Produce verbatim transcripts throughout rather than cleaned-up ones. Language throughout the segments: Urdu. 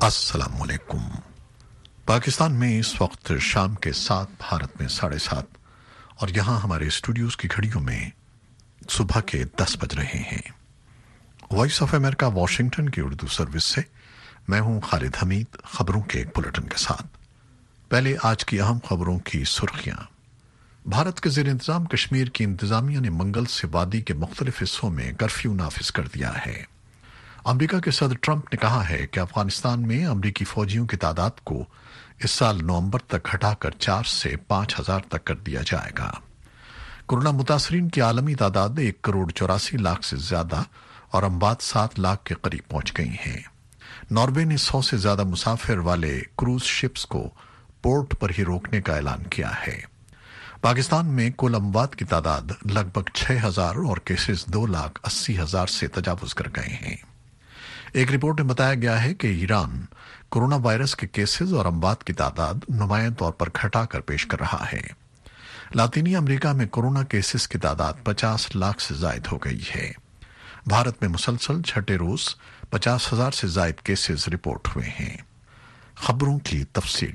अस्सलाम वालेकुम। पाकिस्तान में इस वक्त शाम के सात, भारत में साढ़े सात और यहाँ हमारे स्टूडियोज की घड़ियों में सुबह के दस बज रहे हैं। वॉइस ऑफ अमेरिका वाशिंगटन की उर्दू सर्विस से मैं हूँ खालिद हमीद, खबरों के एक बुलेटिन के साथ। पहले आज की अहम खबरों की सुर्खियां। भारत के ज़ेर इंतजाम कश्मीर की इंतजामिया ने मंगल से वादी के मुख्तलिफ हिस्सों में कर्फ्यू नाफिज कर दिया है। अमेरिका के सदर ट्रंप ने कहा है कि अफगानिस्तान में अमेरिकी फौजियों की तादाद को इस साल नवंबर तक घटाकर चार से पांच हजार तक कर दिया जाएगा। कोरोना मुतासरीन की आलमी तादाद एक करोड़ चौरासी लाख से ज्यादा और अमवात सात लाख के करीब पहुंच गई हैं। नॉर्वे ने सौ से ज्यादा मुसाफिर वाले क्रूज शिप्स को पोर्ट पर ही रोकने का ऐलान किया है। पाकिस्तान में कुल अमवात की तादाद लगभग छह हजार और केसेस दो लाख अस्सी हजार से तजावुज कर गए हैं। एक रिपोर्ट में बताया गया है कि ईरान कोरोना वायरस के केसेस और अमवात की तादाद नुमायां तौर पर घटाकर पेश कर रहा है। लातीनी अमेरिका में कोरोना केसेस की तादाद पचास लाख से जायद हो गई है। भारत में मुसलसल छठे रोज पचास हजार से जायद केसेस रिपोर्ट हुए हैं। खबरों की तफसील।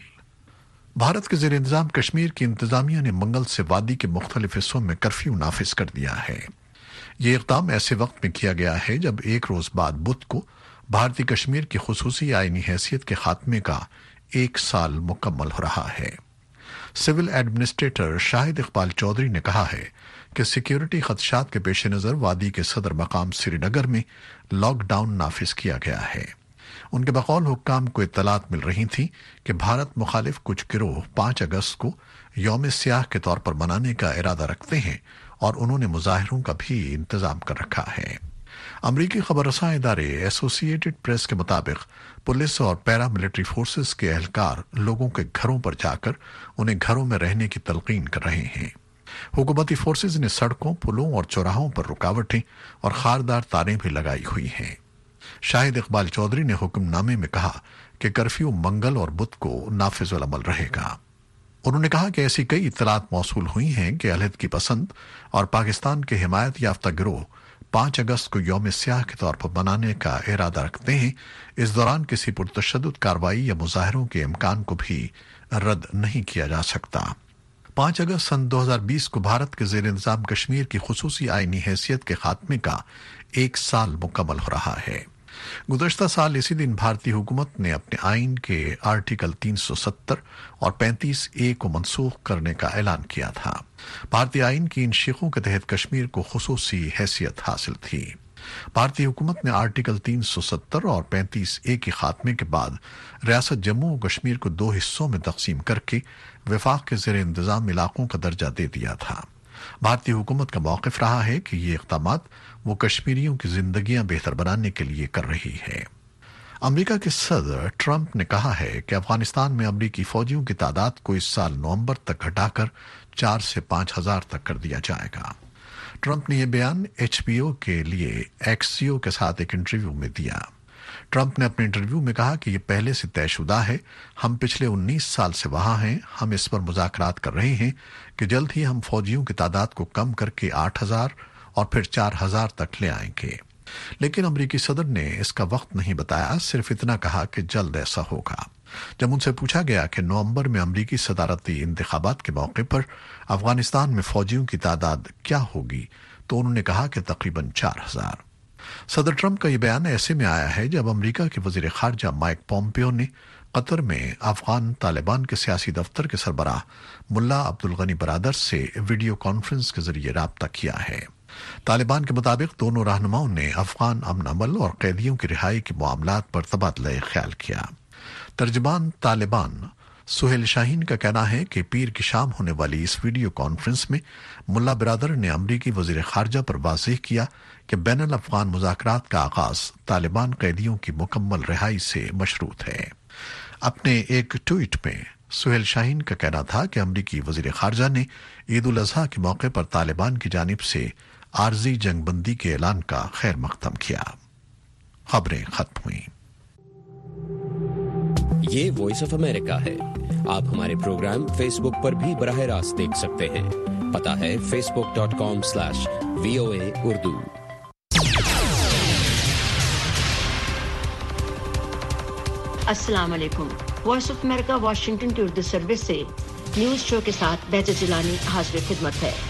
भारत के ज़ेर इंतजाम कश्मीर की इंतजामिया ने मंगल से वादी के मुख्तलिफ हिस्सों में कर्फ्यू नाफिज कर दिया है। ये इक़दाम ऐसे वक्त में किया गया है जब एक रोज बाद बुध को भारतीय कश्मीर की खुसूसी आईनी हैसियत के खात्मे का एक साल मुकम्मल हो रहा है। सिविल एडमिनिस्ट्रेटर शाहिद इकबाल चौधरी ने कहा है कि सिक्योरिटी खदशात के पेश नज़र वादी के सदर मकाम श्रीनगर में लॉकडाउन नाफिज किया गया है। उनके बकौल हुक्काम को इत्तलात मिल रही थी कि भारत मुखालिफ कुछ गिरोह पांच अगस्त को यौम सियाह के तौर पर मनाने का इरादा रखते हैं और उन्होंने मुजाहिरों का भी इंतजाम कर रखा है। अमरीकी खबर रसां इदारे एसोसिएटेड प्रेस के मुताबिक पुलिस और पैरा मिलिट्री फोर्सेस के एहलकार लोगों के घरों पर जाकर उन्हें घरों में रहने की तलकीन कर रहे हैं। हुकूमती फोर्सेस ने सड़कों, पुलों और चौराहों पर रुकावटें और खारदार तारें भी लगाई हुई हैं। शाहिद इकबाल चौधरी ने हुक्मनामे में कहा कि कर्फ्यू मंगल और बुध को नाफिज अल अमल रहेगा। उन्होंने कहा कि ऐसी कई इत्तलात मौसूल हुई हैं कि अलहदगी पसंद और पाकिस्तान के हिमायत याफ्ता गिरोह पांच अगस्त को यौम स्याह के तौर पर मनाने का इरादा रखते हैं। इस दौरान किसी पुरतशद्दुद कार्रवाई या मुजाहरों के इम्कान को भी रद्द नहीं किया जा सकता। पांच अगस्त सन दो हजार बीस को भारत के ज़ेर इंतजाम कश्मीर की खुसूसी आईनी हैसियत के खात्मे का एक साल मुकम्मल हो रहा है। गुज़श्ता साल इसी दिन भारतीय हुकूमत ने अपने आइन के आर्टिकल तीन सौ सत्तर और पैंतीस ए को मनसूख करने का ऐलान किया था। भारतीय आइन की इन शिकों के तहत कश्मीर को खुसूसी हैसियत हासिल थी। भारतीय हुकूमत ने आर्टिकल तीन सौ सत्तर और पैंतीस ए के खात्मे के बाद रियासत जम्मू और कश्मीर को दो हिस्सों में तकसीम करके वफाक के ज़ेर इंतजाम इलाकों का दर्जा दे दिया था। भारतीय हुकूमत का मौक़िफ़ रहा है कि ये इक़दामात वो कश्मीरियों की जिंदगियां बेहतर बनाने के लिए कर रही है। अमेरिका के सदर ट्रंप ने कहा है कि अफगानिस्तान में अमेरिकी फौजियों की तादाद को इस साल नवंबर तक घटाकर चार से पांच हजार तक कर दिया जाएगा। ट्रंप ने यह बयान एच बी ओ के लिए एक्सियो के साथ एक इंटरव्यू में दिया। ट्रंप ने अपने इंटरव्यू में कहा कि यह पहले से तयशुदा है। हम पिछले उन्नीस साल से वहां हैं। हम इस पर मुज़ाकरात कर रहे हैं कि जल्द ही हम फौजियों की तादाद को कम करके आठ हजार और फिर चार हजार तक ले आएंगे। लेकिन अमेरिकी सदर ने इसका वक्त नहीं बताया, सिर्फ इतना कहा कि जल्द ऐसा होगा। जब उनसे पूछा गया कि नवंबर में अमेरिकी सदारती इंतखाबात के मौके पर अफगानिस्तान में फौजियों की तादाद क्या होगी, तो उन्होंने कहा कि तकरीबन चार हजार। सदर ट्रंप का यह बयान ऐसे में आया है जब अमेरिका के वजीर खारजा माइक पोम्पियो ने कतर में अफगान तालिबान के सियासी दफ्तर के सरबराह मुल्ला अब्दुल गनी बरादर से वीडियो कॉन्फ्रेंस के जरिए राब्ता किया है। तालिबान के मुताबिक दोनों रहनुमाओं ने अफगान अमन अमल और कैदियों की रिहाई के मामलात पर तबादला ख्याल किया। तर्जमान तालिबान सुहेल शाहीन का कहना है कि पीर की शाम होने वाली इस वीडियो कॉन्फ्रेंस में मुल्ला बिरादर ने अमरीकी वजीर खारजा पर वाज़ेह किया कि बैनुल अफ़गान मुज़ाकरात का आगाज तालिबान कैदियों की मुकम्मल रिहाई से मशरूत है। अपने एक ट्वीट में सुहेल शाहीन का कहना था कि अमरीकी वजीर खारजा ने ईद उल अज़हा के मौके पर तालिबान की जानिब से आर्जी जंगबंदी के ऐलान का खैर मकदम किया। खबरें खत्म हुई। ये वॉइस ऑफ अमेरिका है। आप हमारे प्रोग्राम फेसबुक पर भी बराह रास्त देख सकते हैं। पता है Facebook dot com slash V O A Urdu. السلام علیکم. وائس آف امریکہ واشنگٹن کی اردو سروس سے نیوز شو کے ساتھ بہجت جیلانی حاضر خدمت ہے.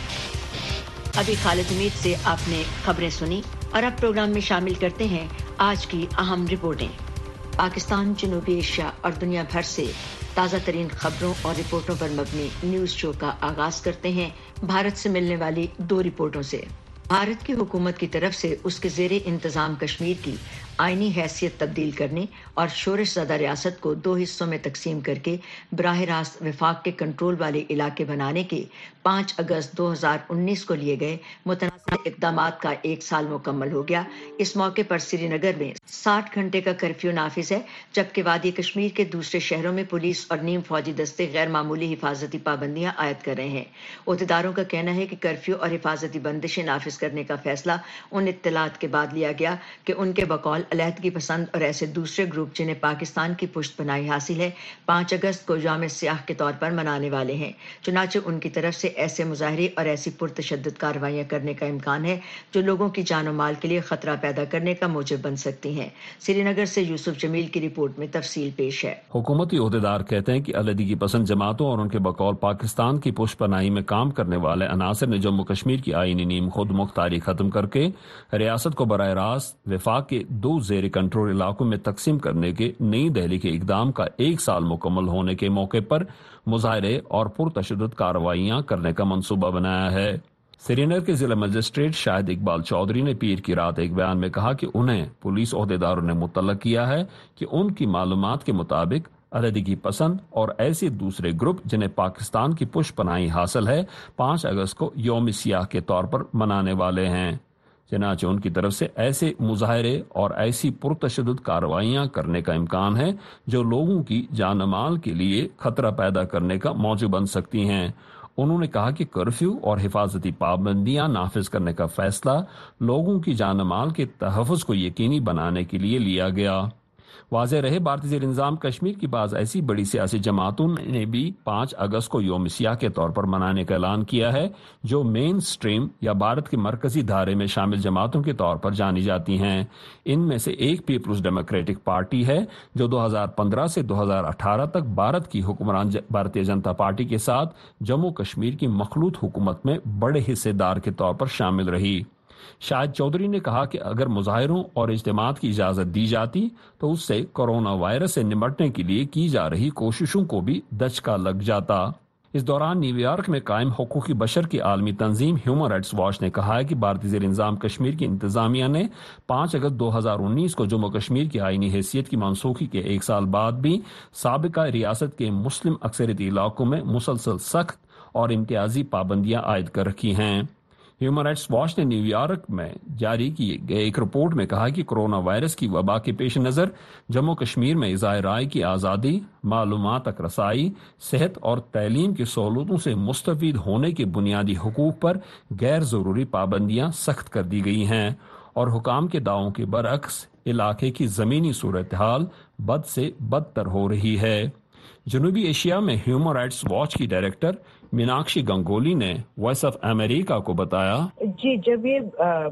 ابھی خالد حمید سے آپ نے خبریں سنی اور اب پروگرام میں شامل کرتے ہیں آج کی اہم رپورٹیں. پاکستان، جنوبی ایشیا اور دنیا بھر سے تازہ ترین خبروں اور رپورٹوں پر مبنی نیوز شو کا آغاز کرتے ہیں بھارت سے ملنے والی دو رپورٹوں سے. بھارت کی حکومت کی طرف سے اس کے زیر انتظام کشمیر کی آئینی حیثیت تبدیل کرنے اور شورش زدہ ریاست کو دو حصوں میں تقسیم کر کے براہ راست وفاق کے کنٹرول والے علاقے بنانے کے پانچ اگست دو ہزار انیس کو لیے گئے متنازع اقدامات کا ایک سال مکمل ہو گیا. اس موقع پر سری نگر میں ساٹھ گھنٹے کا کرفیو نافذ ہے، جبکہ وادی کشمیر کے دوسرے شہروں میں پولیس اور نیم فوجی دستے غیر معمولی حفاظتی پابندیاں عائد کر رہے ہیں. عہدیداروں کا کہنا ہے کہ کرفیو اور حفاظتی بندشیں نافذ کرنے کا فیصلہ ان اطلاعات کے بعد لیا گیا کہ ان کے بقول علیحدگی پسند اور ایسے دوسرے گروپ جنہیں پاکستان کی پشت پناہی حاصل ہے پانچ اگست کو یوم سیاہ کے طور پر منانے والے ہیں. چنانچہ ان کی طرف سے ایسے مظاہرے اور ایسی پرتشدد کارروائیاں کرنے کا امکان ہے جو لوگوں کی جان و مال کے لیے خطرہ پیدا کرنے کا موجب بن سکتی ہیں. سری نگر سے یوسف جمیل کی رپورٹ میں تفصیل پیش ہے. حکومتی عہدیدار کہتے ہیں کہ علیحدگی پسند جماعتوں اور ان کے بقول پاکستان کی پشت پناہی میں کام کرنے والے عناصر نے جموں کشمیر کی آئینی نیم خود مختاری ختم کر کے ریاست کو براہ راست وفاق کے دو زیر کنٹرول علاقوں میں تقسیم کرنے کے نئی دہلی کے اقدام کا ایک سال مکمل ہونے کے موقع پر مظاہرے اور پرتشدد کارروائیاں کرنے کا منصوبہ بنایا ہے. سری نگر کے ضلع مجسٹریٹ شاہد اقبال چودھری نے پیر کی رات ایک بیان میں کہا کہ انہیں پولیس عہدیداروں نے مطلع کیا ہے کہ ان کی معلومات کے مطابق علیحدگی پسند اور ایسے دوسرے گروپ جنہیں پاکستان کی پشت پناہی حاصل ہے پانچ اگست کو یوم سیاہ کے طور پر منانے والے ہیں. چنانچہ ان کی طرف سے ایسے مظاہرے اور ایسی پرتشدد کارروائیاں کرنے کا امکان ہے جو لوگوں کی جان و مال کے لیے خطرہ پیدا کرنے کا موجب بن سکتی ہیں. انہوں نے کہا کہ کرفیو اور حفاظتی پابندیاں نافذ کرنے کا فیصلہ لوگوں کی جان و مال کے تحفظ کو یقینی بنانے کے لیے لیا گیا. واضح رہے بھارتی زیر انتظام کشمیر کی بعض ایسی بڑی سیاسی جماعتوں نے بھی پانچ اگست کو یوم سیاہ کے طور پر منانے کا اعلان کیا ہے جو مین سٹریم یا بھارت کے مرکزی دھارے میں شامل جماعتوں کے طور پر جانی جاتی ہیں. ان میں سے ایک پیپلز ڈیموکریٹک پارٹی ہے جو دو ہزار پندرہ سے دو ہزار اٹھارہ تک بھارت کی حکمران بھارتیہ جنتا پارٹی کے ساتھ جموں کشمیر کی مخلوط حکومت میں بڑے حصے دار کے طور پر شامل رہی. شاہد چودھری نے کہا کہ اگر مظاہروں اور اجتماعات کی اجازت دی جاتی تو اس سے کورونا وائرس سے نمٹنے کے لیے کی جا رہی کوششوں کو بھی دھچکا لگ جاتا. اس دوران نیو یارک میں قائم حقوق بشر کی عالمی تنظیم ہیومن رائٹس واچ نے کہا ہے کہ بھارتی زیر انتظام کشمیر کی انتظامیہ نے پانچ اگست دو ہزار انیس کو جموں کشمیر کی آئینی حیثیت کی منسوخی کے ایک سال بعد بھی سابقہ ریاست کے مسلم اکثریتی علاقوں میں مسلسل سخت اور امتیازی پابندیاں عائد کر رکھی ہیں. ہیومن رائٹس واچ نے نیو یارک میں جاری کیے گئے ایک رپورٹ میں کہا کہ کورونا وائرس کی وبا کے پیش نظر جموں کشمیر میں اظہار رائے کی آزادی، معلومات تک رسائی، صحت اور تعلیم کی سہولتوں سے مستفید ہونے کے بنیادی حقوق پر غیر ضروری پابندیاں سخت کر دی گئی ہیں اور حکام کے دعووں کے برعکس علاقے کی زمینی صورتحال بد سے بدتر ہو رہی ہے. جنوبی ایشیا میں ہیومن رائٹس واچ کی ڈائریکٹر میناکشی گنگولی نے وائس آف امریکہ کو بتایا جی جب یہ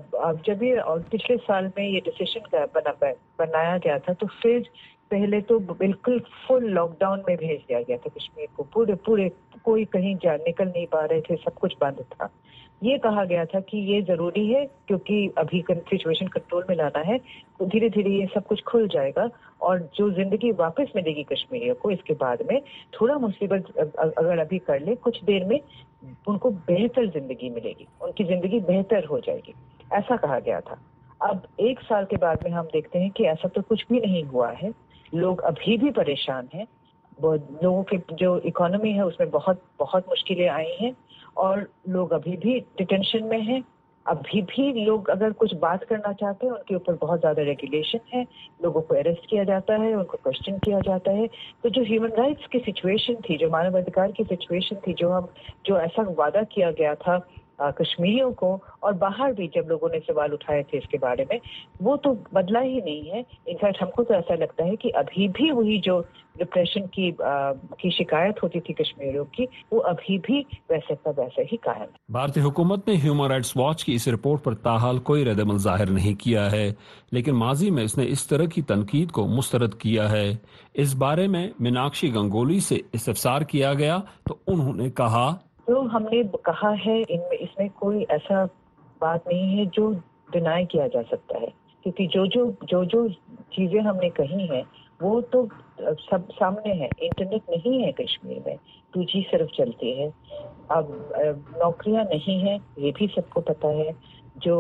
جب یہ پچھلے سال میں یہ ڈیسیشن بنایا گیا تھا تو پھر پہلے تو بالکل فل لاک ڈاؤن میں بھیج دیا گیا تھا کشمیر کو. پورے پورے کوئی کہیں جا نکل نہیں پا رہے تھے، سب کچھ بند تھا. یہ کہا گیا تھا کہ یہ ضروری ہے کیونکہ ابھی سچویشن کنٹرول میں لانا ہے، دھیرے دھیرے یہ سب کچھ کھل جائے گا اور جو زندگی واپس ملے گی کشمیریوں کو اس کے بعد میں تھوڑا مصیبت اگر ابھی کر لے کچھ دیر میں ان کو بہتر زندگی ملے گی، ان کی زندگی بہتر ہو جائے گی، ایسا کہا گیا تھا. اب ایک سال کے بعد میں ہم دیکھتے ہیں کہ ایسا تو کچھ بھی نہیں ہوا ہے. لوگ ابھی بھی پریشان ہیں، لوگوں کے جو اکانومی ہے اس میں بہت بہت مشکلیں آئی ہیں اور لوگ ابھی بھی ڈیٹینشن میں ہیں. ابھی بھی لوگ اگر کچھ بات کرنا چاہتے ہیں ان کے اوپر بہت زیادہ ریگولیشن ہے، لوگوں کو اریسٹ کیا جاتا ہے، ان کو کوشچن کیا جاتا ہے. تو جو ہیومن رائٹس کی سچویشن تھی، جو مانو ادھیکار کی سچویشن تھی، جو ہم جو ایسا وعدہ کیا گیا تھا कश्मीरियों को, और बाहर भी जब लोगों ने सवाल उठाए थे इसके बारे में, वो तो बदला ही नहीं है। इनफैक्ट हमको तो ऐसा लगता है कि अभी भी वही जो डिप्रेशन की आ, की शिकायत होती थी कश्मीरियों की, वो अभी भी वैसे का वैसे ही कायम है। भारतीय हुकूमत ने ह्यूमन राइट्स वॉच की इस रिपोर्ट पर ताहाल कोई रद्द-ए-अमल जाहिर नहीं किया है, लेकिन माजी में इसने इस तरह की तनकीद को मुस्तरद किया है। इस बारे में मीनाक्षी गंगोली से इस्तफसार किया गया तो उन्होंने कहा, तो हमने कहा है इनमें इसमें कोई ऐसा बात नहीं है जो डिनाई किया जा सकता है, क्योंकि जो जो जो जो चीजें हमने कही हैं वो तो सब सामने है। इंटरनेट नहीं है कश्मीर में, टू जी सिर्फ चलती है। अब नौकरियां नहीं है, ये भी सबको पता है। जो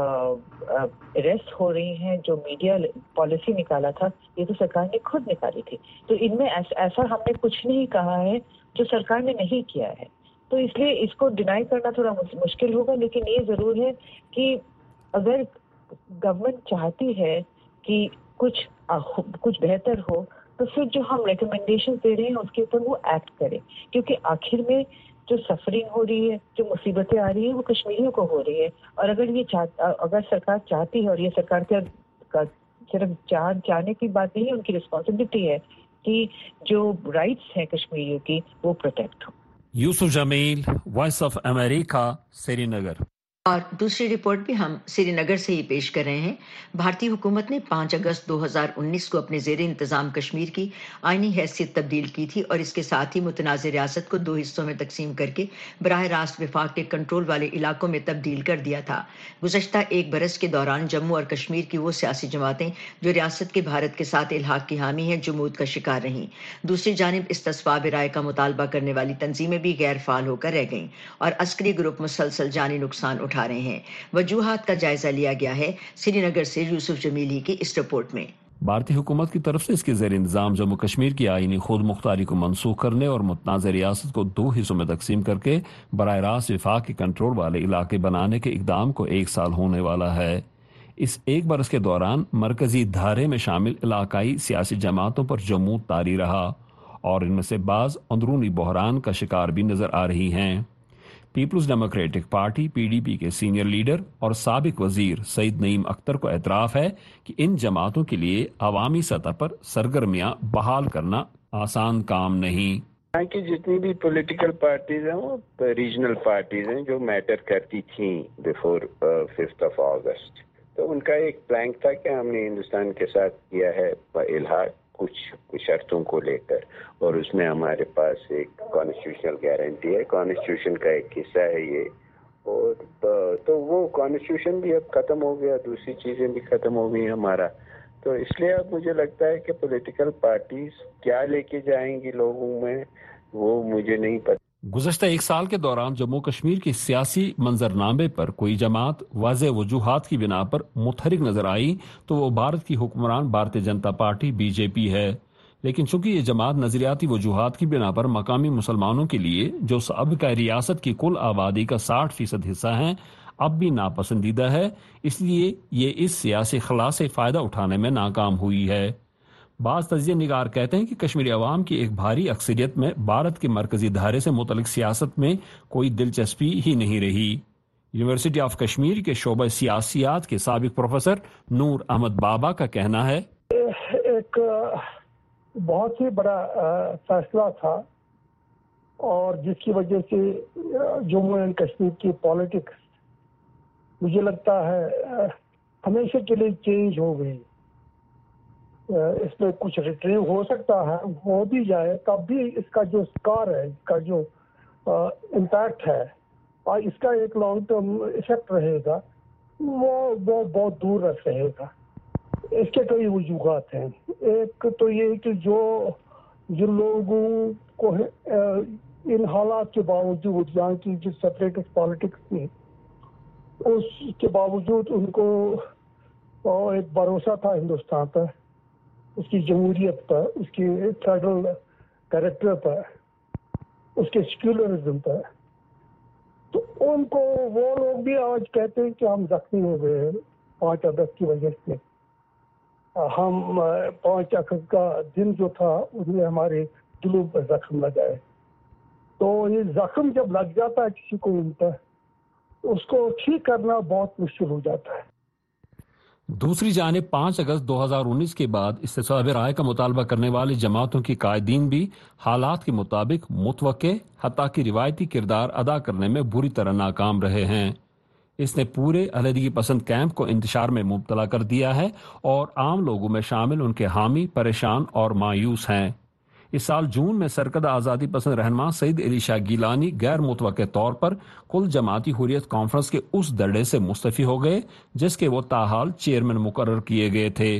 अरेस्ट हो रही हैं, जो मीडिया पॉलिसी निकाला था, ये तो सरकार ने खुद निकाली थी। तो इनमें ऐसा, ऐसा हमने कुछ नहीं कहा है जो सरकार ने नहीं किया है, तो इसलिए इसको डिनाई करना थोड़ा मुश्किल होगा। लेकिन ये जरूर है कि अगर गवर्नमेंट चाहती है कि कुछ कुछ बेहतर हो, तो फिर जो हम रिकमेंडेशन दे रहे हैं उसके ऊपर वो एक्ट करे, क्योंकि आखिर में जो सफरिंग हो रही है, जो मुसीबतें आ रही है, वो कश्मीरियों को हो रही है। और अगर ये चाह अगर सरकार चाहती है, और ये सरकार का, का सिर्फ चाह चाहने की बात नहीं है, उनकी रिस्पॉन्सिबिलिटी है कि जो राइट्स हैं कश्मीरियों की वो प्रोटेक्ट हो। Yusuf Jamil, Voice of America, Srinagar. और दूसरी रिपोर्ट भी हम श्रीनगर से ही पेश कर रहे हैं। भारतीय हुकूमत ने पाँच अगस्त दो हज़ार उन्नीस को अपने ज़ेरे इंतज़ाम कश्मीर की आईनी हैसियत तब्दील की थी और इसके साथ ही मुतनाज़ रियासत को दो हिस्सों में तकसीम करके बराह रास्त वफाक के कंट्रोल वाले इलाकों में तब्दील कर दिया था। गुज़श्ता एक बरस के दौरान जम्मू और कश्मीर की वो सियासी जमातें जो रियासत के भारत के साथ इल्हाक की हामी हैं, जमूद का शिकार रहीं। दूसरी जानिब इस्तिस्वाब राय का मुतालबा करने वाली तंजीमें भी गैर फाल होकर रह गईं और अस्करी ग्रुप मुसलसल जानी नुकसान उठा रहे हैं। वजूहात का जायजा लिया गया है श्रीनगर से यूसुफ जमीली की इस रिपोर्ट में। भारतीय हुकूमत की तरफ से इसके ज़ेर इंतजाम जम्मू कश्मीर की आईनी खुद मुख्तारी को मनसूख करने और मुतनाज़ रियासत को दो हिस्सों में तकसीम करके बराह रास्त वफाक के कंट्रोल वाले इलाके बनाने के इकदाम को एक साल होने वाला है। इस एक बरस के दौरान मरकजी धारे में शामिल इलाकाई सियासी जमातों पर जमूद तारी रहा और इनमें से बाज़ अंदरूनी बहरान का शिकार भी नजर आ रही हैं। पीपल्स डेमोक्रेटिक पार्टी पीडीपी के सीनियर लीडर और साबिक वजीर सईद नईम अख्तर को एतराफ़ है कि इन जमातों के लिए अवामी सतह पर सरगर्मियां बहाल करना आसान काम नहीं। यहाँ की जितनी भी पॉलिटिकल पार्टीज हैं वो रीजनल पार्टीज हैं जो मैटर करती थी बिफोर फिफ्थ ऑफ अगस्त। तो उनका एक प्लान था कि हमने हिंदुस्तान के साथ किया है इल्हाक कुछ शर्तों को लेकर, और उसमें हमारे पास एक कॉन्स्टिट्यूशनल गारंटी है, कॉन्स्टिट्यूशन का एक हिस्सा है ये। और तो वो कॉन्स्टिट्यूशन भी अब खत्म हो गया, दूसरी चीजें भी खत्म हो गई हमारा। तो इसलिए अब मुझे लगता है कि पॉलिटिकल पार्टीज क्या लेके जाएंगी लोगों में वो मुझे नहीं पता। गुज़श्ता एक साल के दौरान जम्मू कश्मीर के सियासी मंजरनामे पर कोई जमात वाज़ेह वजूहात की बिना पर मुतहरिक नजर आई तो वो भारत की हुक्मरान भारतीय जनता पार्टी बीजेपी है। लेकिन चूंकि ये जमात नजरियाती वजूहात की बिना पर मकामी मुसलमानों के लिए जो अब का रियासत की कुल आबादी का साठ फीसद हिस्सा है अब भी नापसंदीदा है, इसलिए ये इस सियासी खला से फायदा उठाने में नाकाम हुई है। बाज़ तजिया निगार कहते हैं कि कश्मीरी अवाम की एक भारी अक्सरियत में भारत के मरकजी धारे से मुतल्लिक सियासत में कोई दिलचस्पी ही नहीं रही। यूनिवर्सिटी ऑफ कश्मीर के शोबा सियासियात के साबिक प्रोफेसर नूर अहमद बाबा का कहना है, एक बहुत ही बड़ा फैसला था और जिसकी वजह से जम्मू एंड कश्मीर की पॉलिटिक्स मुझे लगता है हमेशा के लिए चेंज हो गई। इसमें कुछ रिट्रीव हो सकता है, हो भी जाए, तब भी इसका जो स्कार है, इसका जो इम्पैक्ट है और इसका एक लॉन्ग टर्म इफेक्ट रहेगा वो वो बहुत दूर रख रहेगा। इसके कई वजूहात हैं। एक तो ये कि जो जिन लोगों को इन हालात के बावजूद यहाँ की जो सेपरेटिस्ट पॉलिटिक्स थी उसके बावजूद उनको एक भरोसा था हिंदुस्तान पर, उसकी जमहूरियत पर, उसकी फेडरल कैरेक्टर पर, उसके सेक्युलरिज्म पर, तो उनको वो लोग भी आज कहते हैं कि हम जख्मी हो गए हैं पाँच अगस्त की वजह से। हम पाँच अगस्त का दिन जो था उसमें हमारे दिलों पर जख्म लगाए। तो ये जख्म जब लग जाता है किसी को उन पर उसको ठीक करना बहुत मुश्किल हो जाता है। दूसरी जानिब पाँच अगस्त दो हज़ार उन्नीस के बाद इस्तिसाब राय का मुतालबा करने वाली जमातों की कायदीन भी हालात के मुताबिक मुतवक्के हत्ता की रिवायती किरदार अदा करने में बुरी तरह नाकाम रहे हैं। इसने पूरे अलहदगी पसंद कैंप को इंतशार में मुब्तला कर दिया है और आम लोगों में शामिल उनके हामी परेशान और मायूस हैं। इस साल जून में सरकदा आज़ादी पसंद रहनुमा सईद अली शाह गिलानी गैर मुतवक्के तौर पर कुल जमाती हुर्रियत कॉन्फ्रेंस के उस दर्रे से मुस्तफ़ी हो गए जिसके वो ताहाल चेयरमैन मुकर्रर किए गए थे।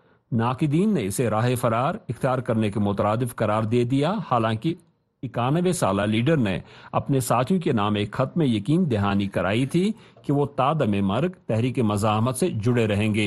नाकिदीन ने इसे राह फरार इख्तियार करने के मुतरादिफ करार दे दिया। हालांकि इक्यानवे साला लीडर ने अपने साथियों के नाम एक खत में यकीन दहानी कराई थी कि वो तादम मर्ग तहरीक मज़ाहमत से जुड़े रहेंगे।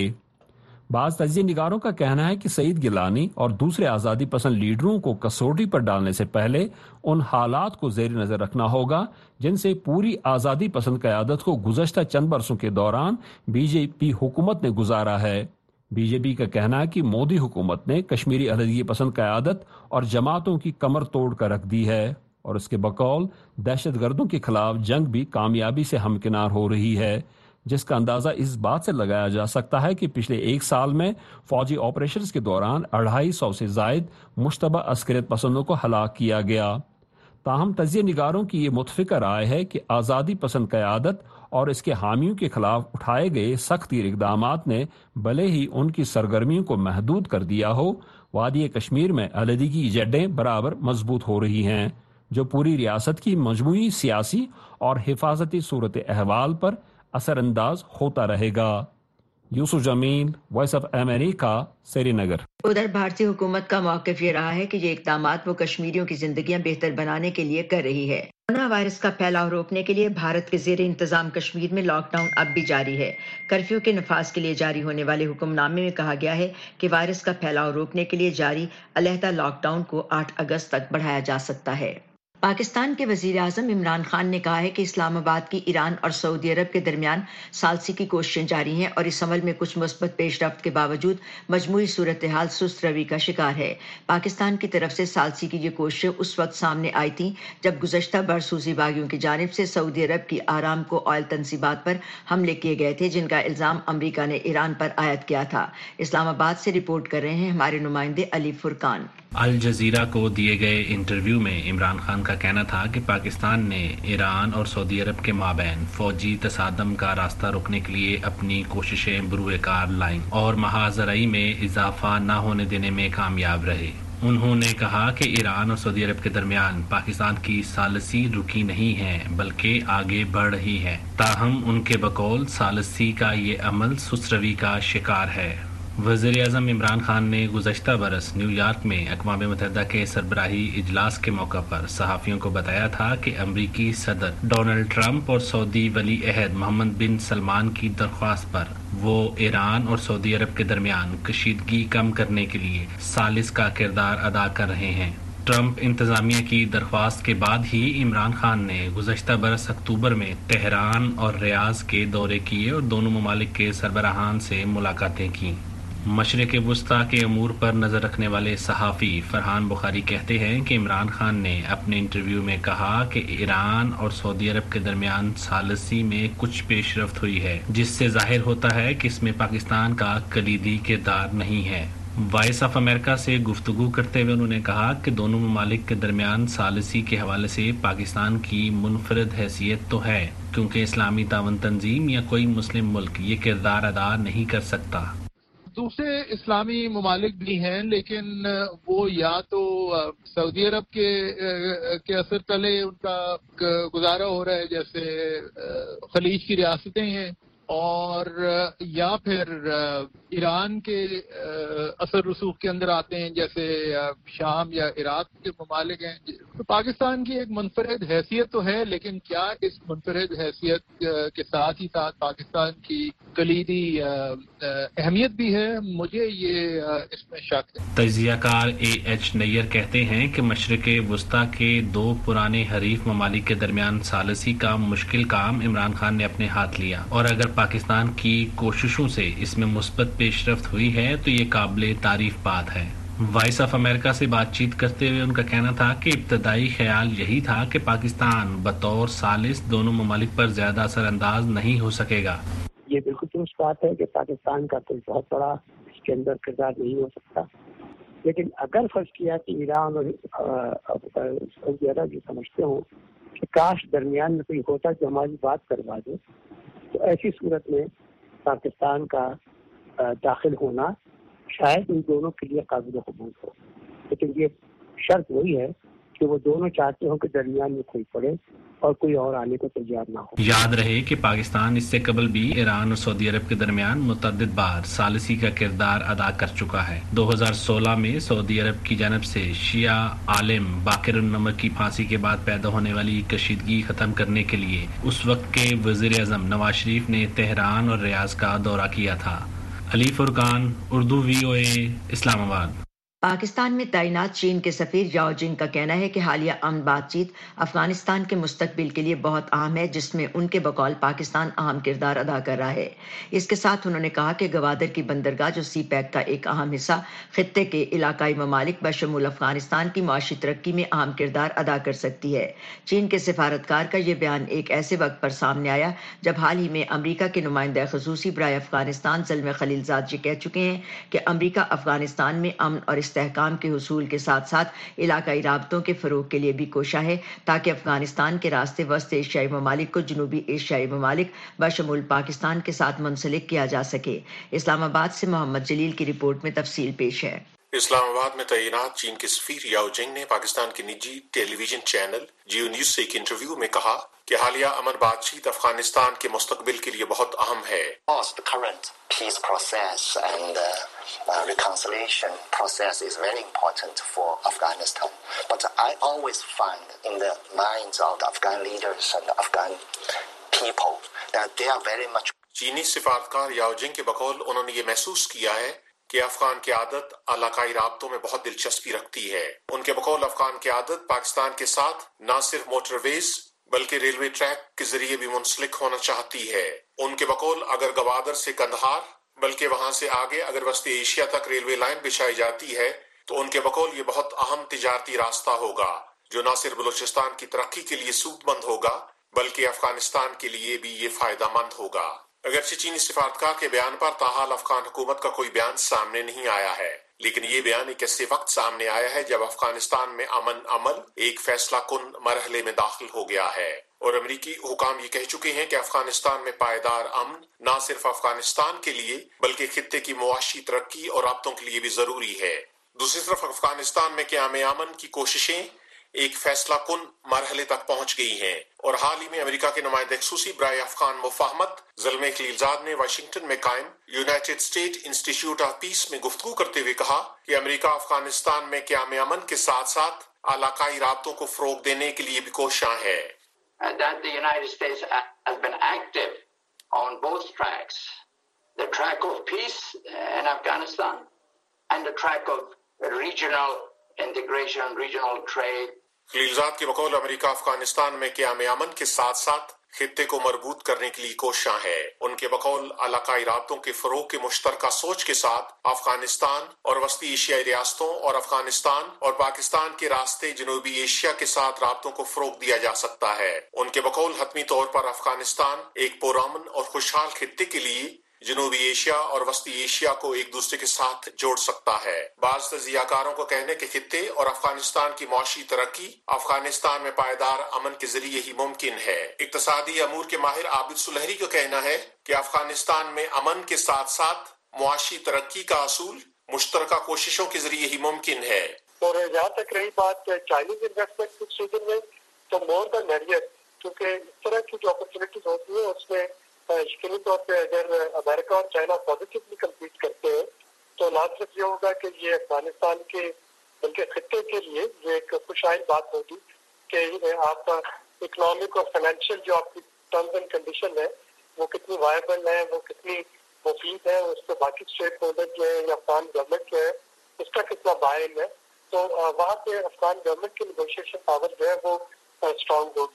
बाज़ तजिए निगारों का कहना है कि सईद गिलानी और दूसरे आज़ादी पसंद लीडरों को कसौटी पर डालने से पहले उन हालात को ज़ेर नज़र रखना होगा जिनसे पूरी आज़ादी पसंद क़यादत को गुज़श्ता चंद बरसों के दौरान बीजेपी हुकूमत ने गुजारा है। बीजेपी का कहना है कि मोदी हुकूमत ने कश्मीरी अलहदगी पसंद क़यादत और जमातों की कमर तोड़ कर रख दी है और उसके बकौल दहशत गर्दों के खिलाफ जंग भी कामयाबी से हमकिनार हो रही है, जिसका अंदाजा इस बात से लगाया जा सकता है कि पिछले एक साल में फौजी ऑपरेशंस के दौरान अढ़ाई सौ से जायद मुश्तबा अस्करियत पसंदों को हलाक किया गया। ताहम तजिए निगारों की ये मुतफिका राय है कि आज़ादी पसंद क़यादत और इसके हामियों के खिलाफ उठाए गए सख्त इक़दामात ने भले ही उनकी सरगर्मियों को महदूद कर दिया हो, वादी कश्मीर में अलहदगी की जड़ें बराबर मजबूत हो रही हैं, जो पूरी रियासत की मजमूई सियासी और हिफाजती सूरत अहवाल पर असरअंदाज होता रहेगा। Yusuf Jamil, Voice of America, Srinagar. उधर भारतीय हुकूमत का मौक़िफ़ ये रहा है कि ये इक़दामात वो कश्मीरियों की जिंदगियां बेहतर बनाने के लिए कर रही है। कोरोना वायरस का फैलाव रोकने के लिए भारत के ज़ेर इंतजाम कश्मीर में लॉकडाउन अब भी जारी है। कर्फ्यू के नफाज के लिए जारी होने वाले हुक्मनामे में कहा गया है कि वायरस का फैलाव रोकने के लिए जारी अलहदा लॉकडाउन को आठ अगस्त तक बढ़ाया जा सकता है। पाकिस्तान के वजीर आज़म इमरान खान ने कहा है कि इस्लामाबाद की ईरान और सऊदी अरब के दरमियान सालसी की कोशिशें जारी हैं और इस अमल में कुछ मुस्बत पेशरफ्त के बावजूद मजमूई सूरत हाल सुस्त रवि का शिकार है। पाकिस्तान की तरफ से सालसी की ये कोशिशें उस वक्त सामने आई थी जब गुज़श्ता बरस हूसी बागियों की जानिब से सऊदी अरब की आराम को ऑयल तनसीबात पर हमले किए गए थे, जिनका इल्ज़ाम अमरीका ने ईरान पर आयद किया था। इस्लामाबाद से रिपोर्ट कर रहे हैं हमारे नुमाइंदे अली फुरकान। अल जजीरा को दिए गए इंटरव्यू में इमरान खान का कहना था कि पाकिस्तान ने ईरान और सऊदी अरब के माबैन फौजी तसादम का रास्ता रोकने के लिए अपनी कोशिशें बरूए कार लाईं और महाजराई में इजाफा न होने देने में कामयाब रहे। उन्होंने कहा कि ईरान और सऊदी अरब के दरमियान पाकिस्तान की सालसी रुकी नहीं है बल्कि आगे बढ़ रही है। ताहम उनके बकौल सालसी का ये अमल सुसरवी का शिकार है। वज़ीर आज़म इमरान खान ने गुज़श्ता बरस न्यूयॉर्क में अक़वाम मुत्तहिदा के सरबराही इजलास के मौका पर सहाफ़ियों को बताया था कि अमरीकी सदर डोनाल्ड ट्रंप और सऊदी वली अहद मोहम्मद बिन सलमान की दरख्वास्त पर वो ईरान और सऊदी अरब के दरमियान कशीदगी कम करने के लिए सालिस का किरदार अदा कर रहे हैं। ट्रंप इंतज़ामिया की दरख्वास्त के बाद ही इमरान खान ने गुज़श्ता बरस अक्टूबर में तेहरान और रियाज के दौरे किए और दोनों ममालिक के सरबराहान से मुलाकातें की। मशरिक़ वुस्ता के अमूर पर नज़र रखने वाले सहाफ़ी फरहान बुखारी कहते हैं कि इमरान खान ने अपने इंटरव्यू में कहा कि ईरान और सऊदी अरब के दरमियान सालसी में कुछ पेशरफ्त हुई है, जिससे जाहिर होता है कि इसमें पाकिस्तान का कलीदी किरदार नहीं है। वॉइस ऑफ अमेरिका से गुफ्तगू करते हुए उन्होंने कहा कि दोनों ममालिक के दरमियान सालसी के हवाले से पाकिस्तान की मुनफरद हैसियत तो है, क्योंकि इस्लामी तावन तंजीम या कोई मुस्लिम मुल्क ये किरदार अदा नहीं कर सकता। दूसरे इस्लामी ममालिक भी हैं, लेकिन वो या तो सऊदी अरब के के असर तले उनका गुजारा हो रहा है, जैसे खलीज की रियासतें हैं, और या फिर ईरान के असर रसूख के अंदर आते हैं, जैसे शाम या इराक के ममालिक हैं। तो पाकिस्तान की एक मुनफरद हैसियत तो है, लेकिन क्या इस मुनफरद हैसियत के साथ ही साथ पाकिस्तान की कलीदी अहमियत भी है? मुझे ये इसमें शक है। तजियाकार ए एच नैयर कहते हैं कि मशरिक़ वुस्ता के दो पुराने हरीफ ममालिक के दरमियान सालसी का मुश्किल काम इमरान खान ने अपने हाथ लिया, और अगर पाकिस्तान की कोशिशों से इसमें मुस्बत पेशरफ्त हुई है तो ये काबिल तारीफ बात है। وائس آف امریکہ سے بات چیت کرتے ہوئے ان کا کہنا تھا کہ ابتدائی خیال یہی تھا کہ پاکستان بطور ثالث دونوں ممالک پر زیادہ اثر انداز نہیں ہو سکے گا. یہ بالکل درست بات ہے کہ پاکستان کا کوئی بہت بڑا اس کے اندر کردار نہیں ہو سکتا، لیکن اگر فرض کیا کہ ایران اور سعودی عرب یہ سمجھتے ہوں کہ کاش درمیان میں کوئی ہوتا جو ہماری بات کروا دے، تو ایسی صورت میں پاکستان کا داخل ہونا شاید ان دونوں کے لیے قابل قبول ہو، لیکن یہ شرط وہی ہے کہ وہ دونوں چاہتے ہوں کہ درمیان میں کوئی پڑے اور کوئی اور آنے کو تیار نہ ہو. یاد رہے کہ پاکستان اس سے قبل بھی ایران اور سعودی عرب کے درمیان متعدد بار ثالثی کا کردار ادا کر چکا ہے. دو ہزار سولہ میں سعودی عرب کی جانب سے شیعہ عالم باقر النمر کی پھانسی کے بعد پیدا ہونے والی کشیدگی ختم کرنے کے لیے اس وقت کے وزیر اعظم نواز شریف نے تہران اور ریاض کا دورہ کیا تھا. علی فرقان، اردو وی او اے، اسلام آباد. پاکستان میں تعینات چین کے سفیر یاؤ جنگ کا کہنا ہے کہ حالیہ امن بات چیت افغانستان کے مستقبل کے لیے بہت اہم ہے، جس میں ان کے بقول پاکستان اہم کردار ادا کر رہا ہے. اس کے ساتھ انہوں نے کہا کہ گوادر کی بندرگاہ جو سی پیک کا ایک اہم حصہ خطے کے علاقائی ممالک بشمول افغانستان کی معاشی ترقی میں اہم کردار ادا کر سکتی ہے. چین کے سفارتکار کا یہ بیان ایک ایسے وقت پر سامنے آیا جب حال ہی میں امریکہ کے نمائندہ خصوصی برائے افغانستان زلمے خلیلزاد یہ کہہ چکے ہیں کہ امریکہ افغانستان میں امن اور استحکام کے حصول کے ساتھ ساتھ علاقائی رابطوں کے فروغ کے لیے بھی کوشاں ہے تاکہ افغانستان کے راستے وسط ایشیائی ممالک کو جنوبی ایشیائی ممالک بشمول پاکستان کے ساتھ منسلک کیا جا سکے. اسلام آباد سے محمد جلیل کی رپورٹ میں تفصیل پیش ہے. اسلام آباد میں تعینات چین کے سفیر یاؤ جنگ نے پاکستان کے نجی television channel Geo news سے ایک انٹرویو میں کہا کہ حالیہ امن بات چیت افغانستان کے مستقبل کے لیے بہت اہم ہے. Peace process and uh, uh, reconciliation process is very important for Afghanistan. But I always find in the minds of the Afghan leaders and the Afghan people that they are very much. چینی سفارتکار یاؤ جنگ کے بقول انہوں نے یہ محسوس کیا ہے کہ افغان قیادت علاقائی رابطوں میں بہت دلچسپی رکھتی ہے. ان کے بقول افغان قیادت پاکستان کے ساتھ نہ صرف موٹر ویز بلکہ ریلوے ٹریک کے ذریعے بھی منسلک ہونا چاہتی ہے. ان کے بقول اگر گوادر سے قندھار بلکہ وہاں سے آگے اگر وسط ایشیا تک ریلوے لائن بچھائی جاتی ہے تو ان کے بقول یہ بہت اہم تجارتی راستہ ہوگا جو نہ صرف بلوچستان کی ترقی کے لیے سود مند ہوگا بلکہ افغانستان کے لیے بھی یہ فائدہ مند ہوگا. اگرچہ چینی سفارتکار کے بیان پر تاحال افغان حکومت کا کوئی بیان سامنے نہیں آیا ہے، لیکن یہ بیان ایک ایسے وقت سامنے آیا ہے جب افغانستان میں امن عمل ایک فیصلہ کن مرحلے میں داخل ہو گیا ہے اور امریکی حکام یہ کہہ چکے ہیں کہ افغانستان میں پائیدار امن نہ صرف افغانستان کے لیے بلکہ خطے کی معاشی ترقی اور رابطوں کے لیے بھی ضروری ہے. دوسری طرف افغانستان میں قیام امن کی کوششیں ایک فیصلہ کن مرحلے تک پہنچ گئی ہیں اور حال ہی میں امریکہ کے نمائندہ خصوصی برائے افغان مفاہمت زلمے خلیلزاد نے واشنگٹن میں قائم United State Institute of Peace میں گفتگو کرتے ہوئے کہا کہ امریکہ افغانستان میں قیام امن کے ساتھ ساتھ علاقائی رابطوں کو فروغ دینے کے لیے بھی کوشاں ہے. That the United States has been active on both tracks, the track of peace in Afghanistan and the track of regional integration, regional trade. خلیلزاد کے بقول امریکہ افغانستان میں قیام امن کے ساتھ ساتھ خطے کو مربوط کرنے کے لیے کوشاں ہے. ان کے بقول علاقائی رابطوں کے فروغ کے مشترکہ سوچ کے ساتھ افغانستان اور وسطی ایشیائی ریاستوں اور افغانستان اور پاکستان کے راستے جنوبی ایشیا کے ساتھ رابطوں کو فروغ دیا جا سکتا ہے. ان کے بقول حتمی طور پر افغانستان ایک پرامن اور خوشحال خطے کے لیے جنوبی ایشیا اور وسطی ایشیا کو ایک دوسرے کے ساتھ جوڑ سکتا ہے. بعض تجزیہ کاروں کو کہنے کے خطے اور افغانستان کی معاشی ترقی افغانستان میں پائیدار امن کے ذریعے ہی ممکن ہے. اقتصادی امور کے ماہر عابد سلہری کا کہنا ہے کہ افغانستان میں امن کے ساتھ ساتھ معاشی ترقی کا حصول مشترکہ کوششوں کے ذریعے ہی ممکن ہے. اور جہاں تک رہی بات چائنیز انویسٹمنٹ کچھ ریجن میں تو مور دین میریٹ، کیونکہ اس طرح کی جو اپرچونیٹیز ہوتی ہیں اس میں یقینی طور پہ اگر امریکہ اور چائنا پازیٹیولی کمپیٹ کرتے ہیں تو نہ صرف یہ ہوگا کہ یہ افغانستان کے بلکہ خطے کے لیے یہ ایک خوشائن بات ہوگی کہ آپ کا اکنامک اور فائنینشیل جو آپ کی ٹرمز اینڈ کنڈیشن ہے وہ کتنی وائبل ہے، وہ کتنی مفید ہے، اس پہ باقی اسٹیک ہولڈر جو ہے یا افغان گورنمنٹ جو ہے اس کا کتنا بائن ہے، تو وہاں پہ افغان گورنمنٹ کی نیگوشیشن پاور جو ہے وہ اسٹرانگ ہوگی.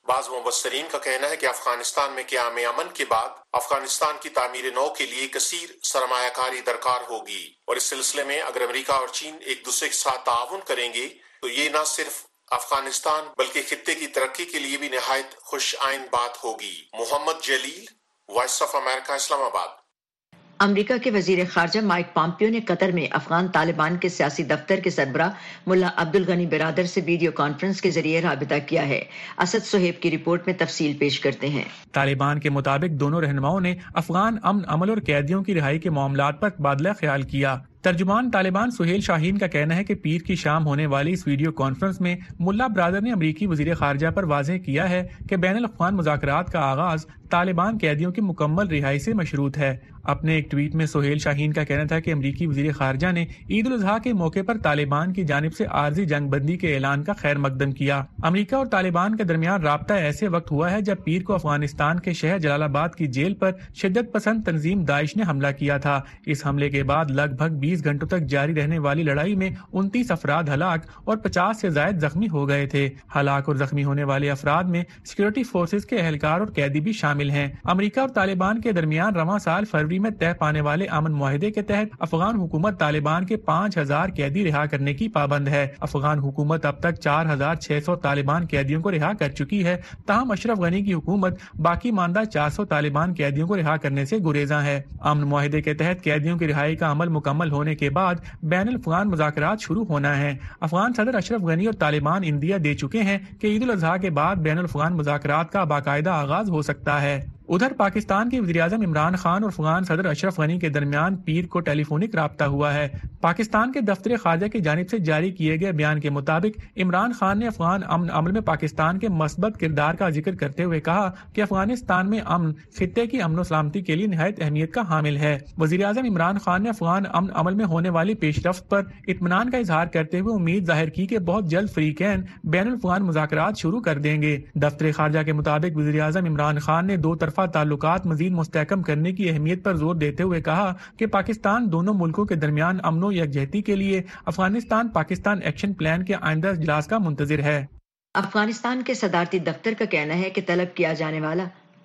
بعض مبصرین کا کہنا ہے کہ افغانستان میں قیام امن کے بعد افغانستان کی تعمیر نو کے لیے کثیر سرمایہ کاری درکار ہوگی، اور اس سلسلے میں اگر امریکہ اور چین ایک دوسرے کے ساتھ تعاون کریں گے تو یہ نہ صرف افغانستان بلکہ خطے کی ترقی کے لیے بھی نہایت خوش آئند بات ہوگی۔ محمد جلیل، وائس آف امریکہ، اسلام آباد۔ امریکہ کے وزیر خارجہ مائک پامپیو نے قطر میں افغان طالبان کے سیاسی دفتر کے سربراہ ملا عبدالغنی برادر سے ویڈیو کانفرنس کے ذریعے رابطہ کیا ہے۔ اسد صہیب کی رپورٹ میں تفصیل پیش کرتے ہیں۔ طالبان کے مطابق دونوں رہنماؤں نے افغان امن عمل اور قیدیوں کی رہائی کے معاملات پر تبادلہ خیال کیا۔ ترجمان طالبان سہیل شاہین کا کہنا ہے کہ پیر کی شام ہونے والی اس ویڈیو کانفرنس میں ملا برادر نے امریکی وزیر خارجہ پر واضح کیا ہے کہ بین الاقوامی مذاکرات کا آغاز طالبان قیدیوں کی مکمل رہائی سے مشروط ہے۔ اپنے ایک ٹویٹ میں سہیل شاہین کا کہنا تھا کہ امریکی وزیر خارجہ نے عید الاضحیٰ کے موقع پر طالبان کی جانب سے عارضی جنگ بندی کے اعلان کا خیر مقدم کیا۔ امریکہ اور طالبان کے درمیان رابطہ ایسے وقت ہوا ہے جب پیر کو افغانستان کے شہر جلال آباد کی جیل پر شدت پسند تنظیم داعش نے حملہ کیا تھا۔ اس حملے کے بعد لگ بھگ بیس گھنٹوں تک جاری رہنے والی لڑائی میں انتیس افراد ہلاک اور پچاس سے زائد زخمی ہو گئے تھے۔ ہلاک اور زخمی ہونے والے افراد میں سیکورٹی فورسز کے اہلکار اور قیدی بھی شامل ہیں۔ امریکہ اور طالبان کے درمیان رواں سال فروری میں طے پانے والے امن معاہدے کے تحت افغان حکومت طالبان کے پانچ ہزار قیدی رہا کرنے کی پابند ہے۔ افغان حکومت اب تک چار ہزار چھ سو طالبان قیدیوں کو رہا کر چکی ہے، تاہم اشرف غنی کی حکومت باقی ماندہ چار سو طالبان قیدیوں کو رہا کرنے سے گریزاں ہے۔ امن معاہدے کے تحت قیدیوں کی رہائی کا عمل مکمل ہونے کے بعد بین الافغان مذاکرات شروع ہونا ہے۔ افغان صدر اشرف غنی اور طالبان اندیا دے چکے ہیں کہ عید الاضحیٰ کے بعد بین الافغان مذاکرات کا باقاعدہ آغاز ہو سکتا ہے۔ ادھر پاکستان کے وزیراعظم عمران خان اور افغان صدر اشرف غنی کے درمیان پیر کو ٹیلی فونک رابطہ ہوا ہے۔ پاکستان کے دفتر خارجہ کی جانب سے جاری کیے گئے بیان کے مطابق عمران خان نے افغان امن عمل میں پاکستان کے مثبت کردار کا ذکر کرتے ہوئے کہا کہ افغانستان میں امن خطے کی امن و سلامتی کے لیے نہایت اہمیت کا حامل ہے۔ وزیراعظم عمران خان نے افغان امن عمل میں ہونے والی پیش رفت پر اطمینان کا اظہار کرتے ہوئے امید ظاہر کی کہ بہت جلد فریقین بین الافغان مذاکرات شروع کر دیں گے۔ دفتر خارجہ کے مطابق وزیراعظم عمران خان نے دو طرفہ تعلقات مزید مستحکم کرنے کی اہمیت پر زور دیتے ہوئے کہا کہ پاکستان دونوں ملکوں کے درمیان امن و یکجہتی کے لیے افغانستان پاکستان ایکشن پلان کے آئندہ اجلاس کا منتظر ہے۔ افغانستان کے صدارتی دفتر کا کہنا ہے کہ طلب کیا جانے والا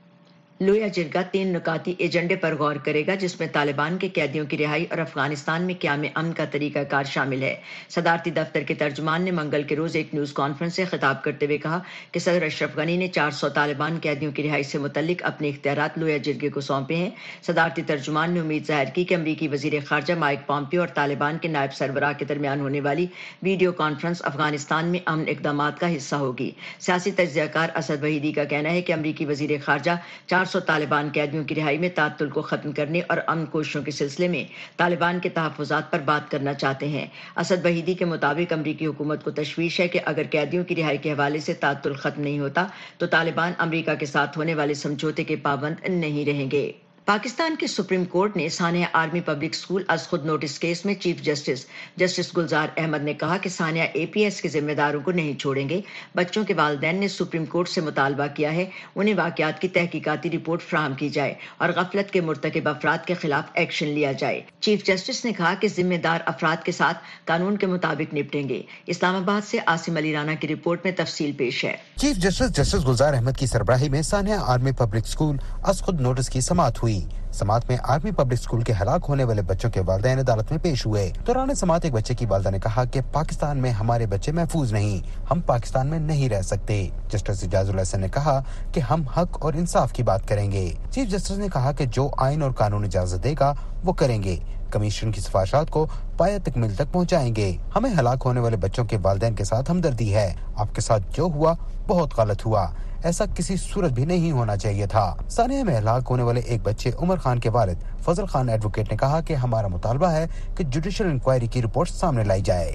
لویا جرگہ تین نکاتی ایجنڈے پر غور کرے گا، جس میں طالبان کے قیدیوں کی رہائی اور افغانستان میں قیام امن کا طریقہ کار شامل ہے۔ صدارتی دفتر کے ترجمان نے منگل کے روز ایک نیوز کانفرنس سے خطاب کرتے ہوئے کہا کہ صدر اشرف غنی نے چار سو طالبان قیدیوں کی رہائی سے متعلق اپنے اختیارات لویا جرگے کو سونپے ہیں۔ صدارتی ترجمان نے امید ظاہر کی کہ امریکی وزیر خارجہ مائک پامپیو اور طالبان کے نائب سربراہ کے درمیان ہونے والی ویڈیو کانفرنس افغانستان میں امن اقدامات کا حصہ ہوگی۔ سیاسی تجزیہ کار اسد وحیدی کا کہنا ہے کہ امریکی وزیر خارجہ چار سو طالبان قیدیوں کی رہائی میں تعطل کو ختم کرنے اور امن کوششوں کے سلسلے میں طالبان کے تحفظات پر بات کرنا چاہتے ہیں۔ اسد وحیدی کے مطابق امریکی حکومت کو تشویش ہے کہ اگر قیدیوں کی رہائی کے حوالے سے تعطل ختم نہیں ہوتا تو طالبان امریکہ کے ساتھ ہونے والے سمجھوتے کے پابند نہیں رہیں گے۔ پاکستان کے سپریم کورٹ نے ثانیہ آرمی پبلک اسکول از خود نوٹس کیس میں chief justice justice Gulzar Ahmed نے کہا کہ ثانیہ اے پی ایس کے ذمہ داروں کو نہیں چھوڑیں گے۔ بچوں کے والدین نے سپریم کورٹ سے مطالبہ کیا ہے انہیں واقعات کی تحقیقاتی رپورٹ فراہم کی جائے اور غفلت کے مرتکب افراد کے خلاف ایکشن لیا جائے۔ چیف جسٹس نے کہا کہ ذمہ دار افراد کے ساتھ قانون کے مطابق نپٹیں گے۔ اسلام آباد سے عاصم علی رانا کی رپورٹ میں تفصیل پیش ہے۔ Chief justice justice Gulzar Ahmed کی سربراہی میں ثانیہ آرمی پبلک اسکول از خود نوٹس کی سماعت ہوئی۔ سماعت میں آرمی پبلک اسکول کے ہلاک ہونے والے بچوں کے والدین عدالت میں پیش ہوئے۔ دوران سماعت ایک بچے کی والدہ نے کہا کہ پاکستان میں ہمارے بچے محفوظ نہیں، ہم پاکستان میں نہیں رہ سکتے۔ جسٹس اجاز الحسن نے کہا کہ ہم حق اور انصاف کی بات کریں گے۔ چیف جسٹس نے کہا کہ جو آئین اور قانون اجازت دے گا وہ کریں گے، کمیشن کی سفارشات کو پایہ تکمیل تک پہنچائیں گے۔ ہمیں ہلاک ہونے والے بچوں کے والدین کے ساتھ ہمدردی ہے۔ آپ کے ساتھ جو ہوا بہت غلط ہوا، ایسا کسی صورت بھی نہیں ہونا چاہیے تھا۔ ثانیہ میں ہلاک ہونے والے ایک بچے عمر خان کے والد فضل خان ایڈوکیٹ نے کہا کہ ہمارا مطالبہ ہے کہ جوڈیشل انکوائری کی رپورٹ سامنے لائی جائے۔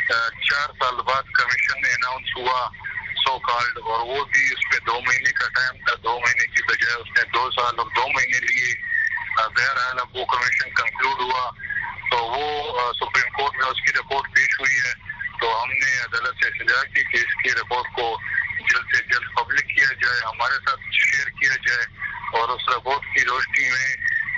چار سال بعد کمیشن نے اناؤنس ہوا سو کالڈ، اور وہ بھی اس پہ دو مہینے کا ٹائم تھا، دو مہینے کی بجائے اس نے دو سال اور دو مہینے لیے۔ بہرحال اب وہ کمیشن کنکلوڈ ہوا تو وہ سپریم کورٹ میں اس کی رپورٹ پیش ہوئی ہے، تو ہم نے عدالت سے التجا کی کہ اس کی رپورٹ کو جلد سے جلد پبلک کیا جائے، ہمارے ساتھ شیئر کیا جائے، اور اس رپورٹ کی روشنی میں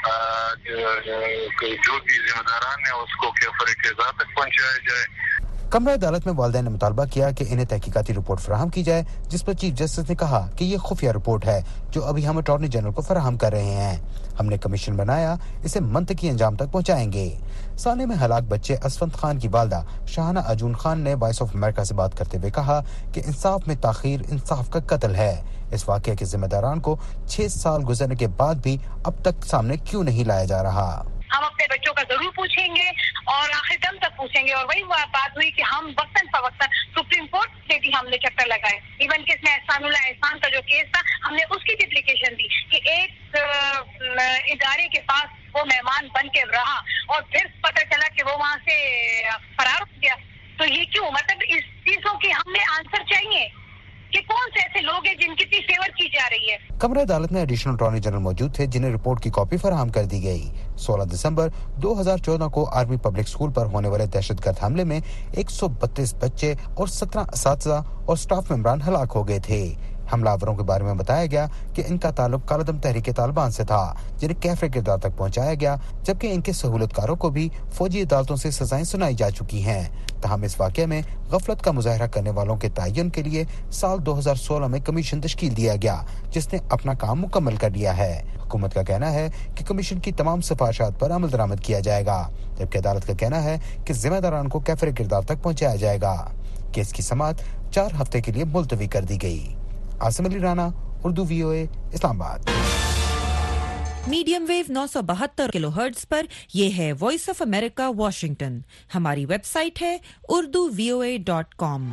جو بھی ذمہ داران ہیں اس کو کیفر قضا تک پہنچایا جائے۔ कमरा अदालत में वालिदैन ने मुतालबा किया कि इन्हें तहकीकाती रिपोर्ट फराहम की जाए, जिस पर चीफ जस्टिस ने कहा कि ये खुफिया रिपोर्ट है जो अभी हम अटॉर्नी जनरल को फराहम कर रहे हैं। हमने कमीशन बनाया, इसे मंतकी अंजाम तक पहुंचाएंगे। साने में हलाक बच्चे असफंद खान की वालदा शाहाना अजून खान ने वॉइस ऑफ अमेरिका से बात करते हुए कहा कि इंसाफ में ताखीर इंसाफ का कत्ल है। इस वाक़ये के जिम्मेदारान को छह साल गुजरने के बाद भी अब तक सामने क्यों नहीं लाया जा रहा। हम अपने बच्चों का जरूर पूछेंगे और आखिर दम तक पूछेंगे। और वही बात हुई कि हम वक्तन फवक्तन सुप्रीम कोर्ट से भी हमने चक्कर लगाए। इवन कि इसमें एहसानुल्लाह एहसान का जो केस था, हमने उसकी भी एप्लीकेशन दी कि एक इदारे के पास वो मेहमान बन के रहा और फिर पता चला कि वो वहाँ से फरार हो गया। तो ये क्यों? मतलब इस चीजों की हमें आंसर चाहिए कि कौन से ऐसे लोग हैं जिनकी इतनी फेवर की जा रही है। कमरा अदालत में एडिशनल अटॉर्नी जनरल मौजूद थे, जिन्हें रिपोर्ट की कॉपी फराहम कर दी गई। सोलह दिसंबर दो हज़ार चौदह को आर्मी पब्लिक स्कूल पर होने वाले दहशतगर्द हमले में एक सौ बत्तीस बच्चे और सत्रह असातिज़ा और स्टाफ मेंबरान हलाक हो गए थे। हमलावरों के बारे में बताया गया कि इनका ताल्लुक कालदम तहरीक तालिबान से था, जिन्हें कैफरे किरदार तक पहुंचाया गया, जबकि इनके सहूलतकारों को भी फौजी अदालतों से सजाएं सुनाई जा चुकी हैं। तहम इस वाक़े में गफलत का मुजाहरा करने वालों के तयन के लिए साल दो हज़ार सोलह में कमीशन तश्कील दिया गया, जिसने अपना काम मुकम्मल कर लिया है। हुकूमत का कहना है कि कमीशन की तमाम सिफारिशात पर अमल दरामद किया जाएगा, जबकि अदालत का कहना है कि जिम्मेदारान को कैफरे किरदार तक पहुंचाया जाएगा। केस की समाअत चार हफ्ते के लिए मुलतवी कर दी गई। Asim Ali Rana, Urdu VOA, Islamabad. Medium wave नौ सौ बहत्तर किलो हर्ट्ज पर यह है वॉइस ऑफ अमेरिका वाशिंगटन। हमारी वेबसाइट है Urdu V O A dot com.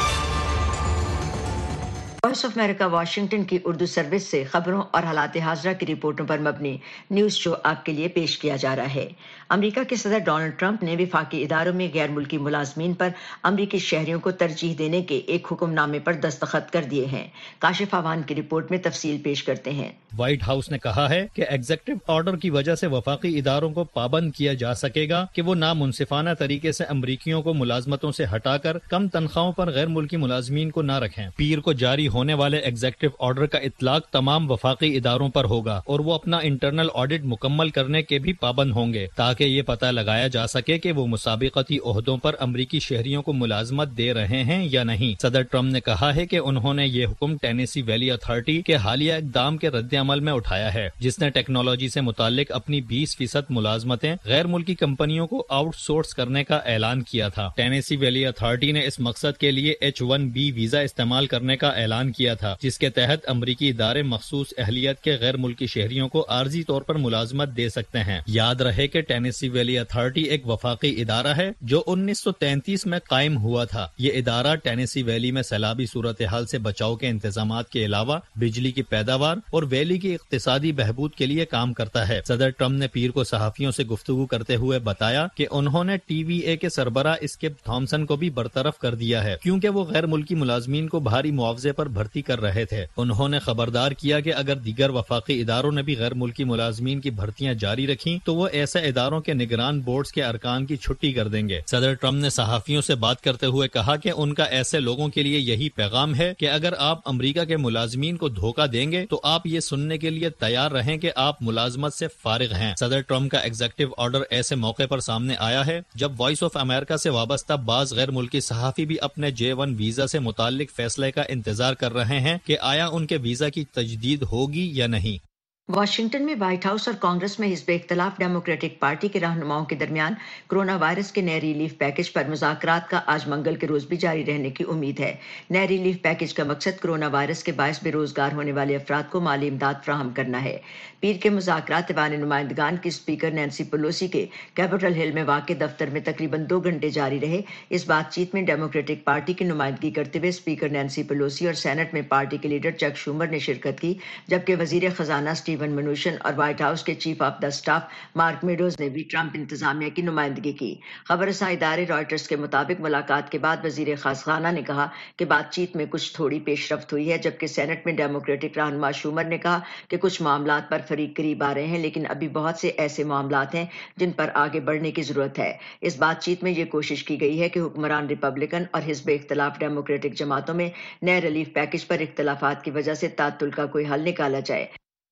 Voice of America Washington की उर्दू सर्विस से खबरों और हालात हाजरा की रिपोर्टों पर मबनी न्यूज़ शो आपके लिए पेश किया जा रहा है। अमेरिका के सदर डोनाल्ड ट्रंप ने वफाकी इदारों में गैर मुल्की मुलाजमीन पर अमेरिकी शहरियों को तरजीह देने के एक हुक्मनामे पर दस्तखत कर दिए हैं। काशिफ आवान की रिपोर्ट में तफसील पेश करते हैं। व्हाइट हाउस ने कहा है कि एग्जीक्यूटिव ऑर्डर की वजह से वफाकी इदारों को पाबंद किया जा सकेगा कि वो नामुनसिफाना तरीके से अमरीकियों को मुलाजमतों से हटाकर कम तनख्वाहों पर गैर मुल्की मुलाजमीन को न रखें। पीर को जारी होने वाले एग्जीक्यूटिव ऑर्डर का इतलाक तमाम वफाकी इदारों पर होगा और वो अपना इंटरनल ऑडिट मुकम्मल करने के भी पाबंद होंगे, ताकि ये पता लगाया जा सके कि वो मुसाबिकती ओहदों पर अमरीकी शहरियों को मुलाजमत दे रहे हैं या नहीं। सदर ट्रम्प ने कहा है कि उन्होंने ये हुक्म टेनेसी वैली अथॉरिटी के हालिया इकदाम के रद्द-ए-अमल में उठाया है, जिसने टेक्नोलॉजी से मुतालिक अपनी बीस फीसद मुलाजमतें गैर मुल्की कंपनियों को आउटसोर्स करने का ऐलान किया था। टेनेसी वैली अथॉरिटी ने इस मकसद के लिए एच वन बी वीजा इस्तेमाल करने का ऐलान किया था, जिसके तहत अमरीकी इदारे मखसूस अहलियत के गैर मुल्की शहरियों को आर्जी तौर पर मुलाजमत दे सकते हैं। याद रहे कि टेनेसी वैली अथॉरिटी एक वफाकी इदारा है जो उन्नीस सौ तैंतीस में कायम हुआ था। ये इदारा टेनेसी वैली में सैलाबी सूरत हाल से बचाव के इंतजामात के अलावा बिजली की पैदावार और वैली की इक्तिसादी बहबूद के लिए काम करता है। सदर ट्रम्प ने पीर को सहाफियों से गुफ्तगू करते हुए बताया कि उन्होंने टी वी ए के सरबरा स्किप थॉमसन को भी बरतरफ कर दिया है, क्योंकि वो गैर मुल्की मुलाजमीन को भारी मुआवजे पर भर्ती कर रहे थे। उन्होंने खबरदार किया कि अगर दीगर वफाकी इदारों ने भी गैर मुल्की मुलाजमीन की भर्तियां जारी रखी तो वो ऐसे इदारों के निगरान बोर्ड्स के अरकान की छुट्टी कर देंगे। सदर ट्रम्प ने सहाफियों से बात करते हुए कहा कि उनका ऐसे लोगों के लिए यही पैगाम है कि अगर आप अमरीका के मुलाजमीन को धोखा देंगे तो आप ये सुनने के लिए तैयार रहें कि आप मुलाजमत से फारिग हैं। सदर ट्रम्प का एग्जीक्यूटिव ऑर्डर ऐसे मौके पर सामने आया है जब वॉइस ऑफ अमेरिका से वाबस्ता बाज गैर मुल्की सहाफी भी अपने जे वन वीजा से मुताल्लिक फैसले का इंतजार कर रहे हैं कि आया उनके वीजा की तजदीद होगी या नहीं। वाशिंगटन में व्हाइट हाउस और कांग्रेस में हिज़्ब इख्तिलाफ डेमोक्रेटिक पार्टी के रहनुमाओं के दरमियान कोरोना वायरस के नए रिलीफ पैकेज पर मुज़ाकरात का आज मंगल के रोज भी जारी रहने की उम्मीद है। नए रिलीफ पैकेज का मकसद कोरोना वायरस के बायस बेरोजगार होने वाले अफराद को माली इमदाद फराहम करना है। पीर के मुज़ाकरात ऐवान नुमाइंदगान की स्पीकर नैन्सी पेलोसी के कैपिटल हिल में वाक़ दफ्तर में तकरीबन दो घंटे जारी रहे। इस बातचीत में डेमोक्रेटिक पार्टी की नुमाइंदगी करते हुए स्पीकर नैन्सी पेलोसी और सेनेट में पार्टी के लीडर चक शूमर ने शिरकत की, जबकि वजीर खजाना स्टीवन मनूशन और व्हाइट हाउस के chief of the staff Mark Meadows ने भी ट्रंप इंतजामिया की नुमाइंदगी की। खबरसां इदारे रॉयटर्स के मुताबिक मुलाकात के बाद वजीर खासखाना ने कहा कि बातचीत में कुछ थोड़ी पेशरफ्त हुई है, जबकि सेनेट में डेमोक्रेटिक रहनुमा शूमर ने कहा कि कुछ मामलात पर फरीक करीब आ रहे हैं, लेकिन अभी बहुत से ऐसे मामलात हैं जिन पर आगे बढ़ने की जरूरत है। इस बातचीत में ये कोशिश की गई है कि हुक्मरान रिपब्लिकन और हिज़्ब इख्तिलाफ डेमोक्रेटिक जमातों में नए रिलीफ पैकेज पर इख्तिलाफात की वजह से तातुल का कोई हल निकाला जाए।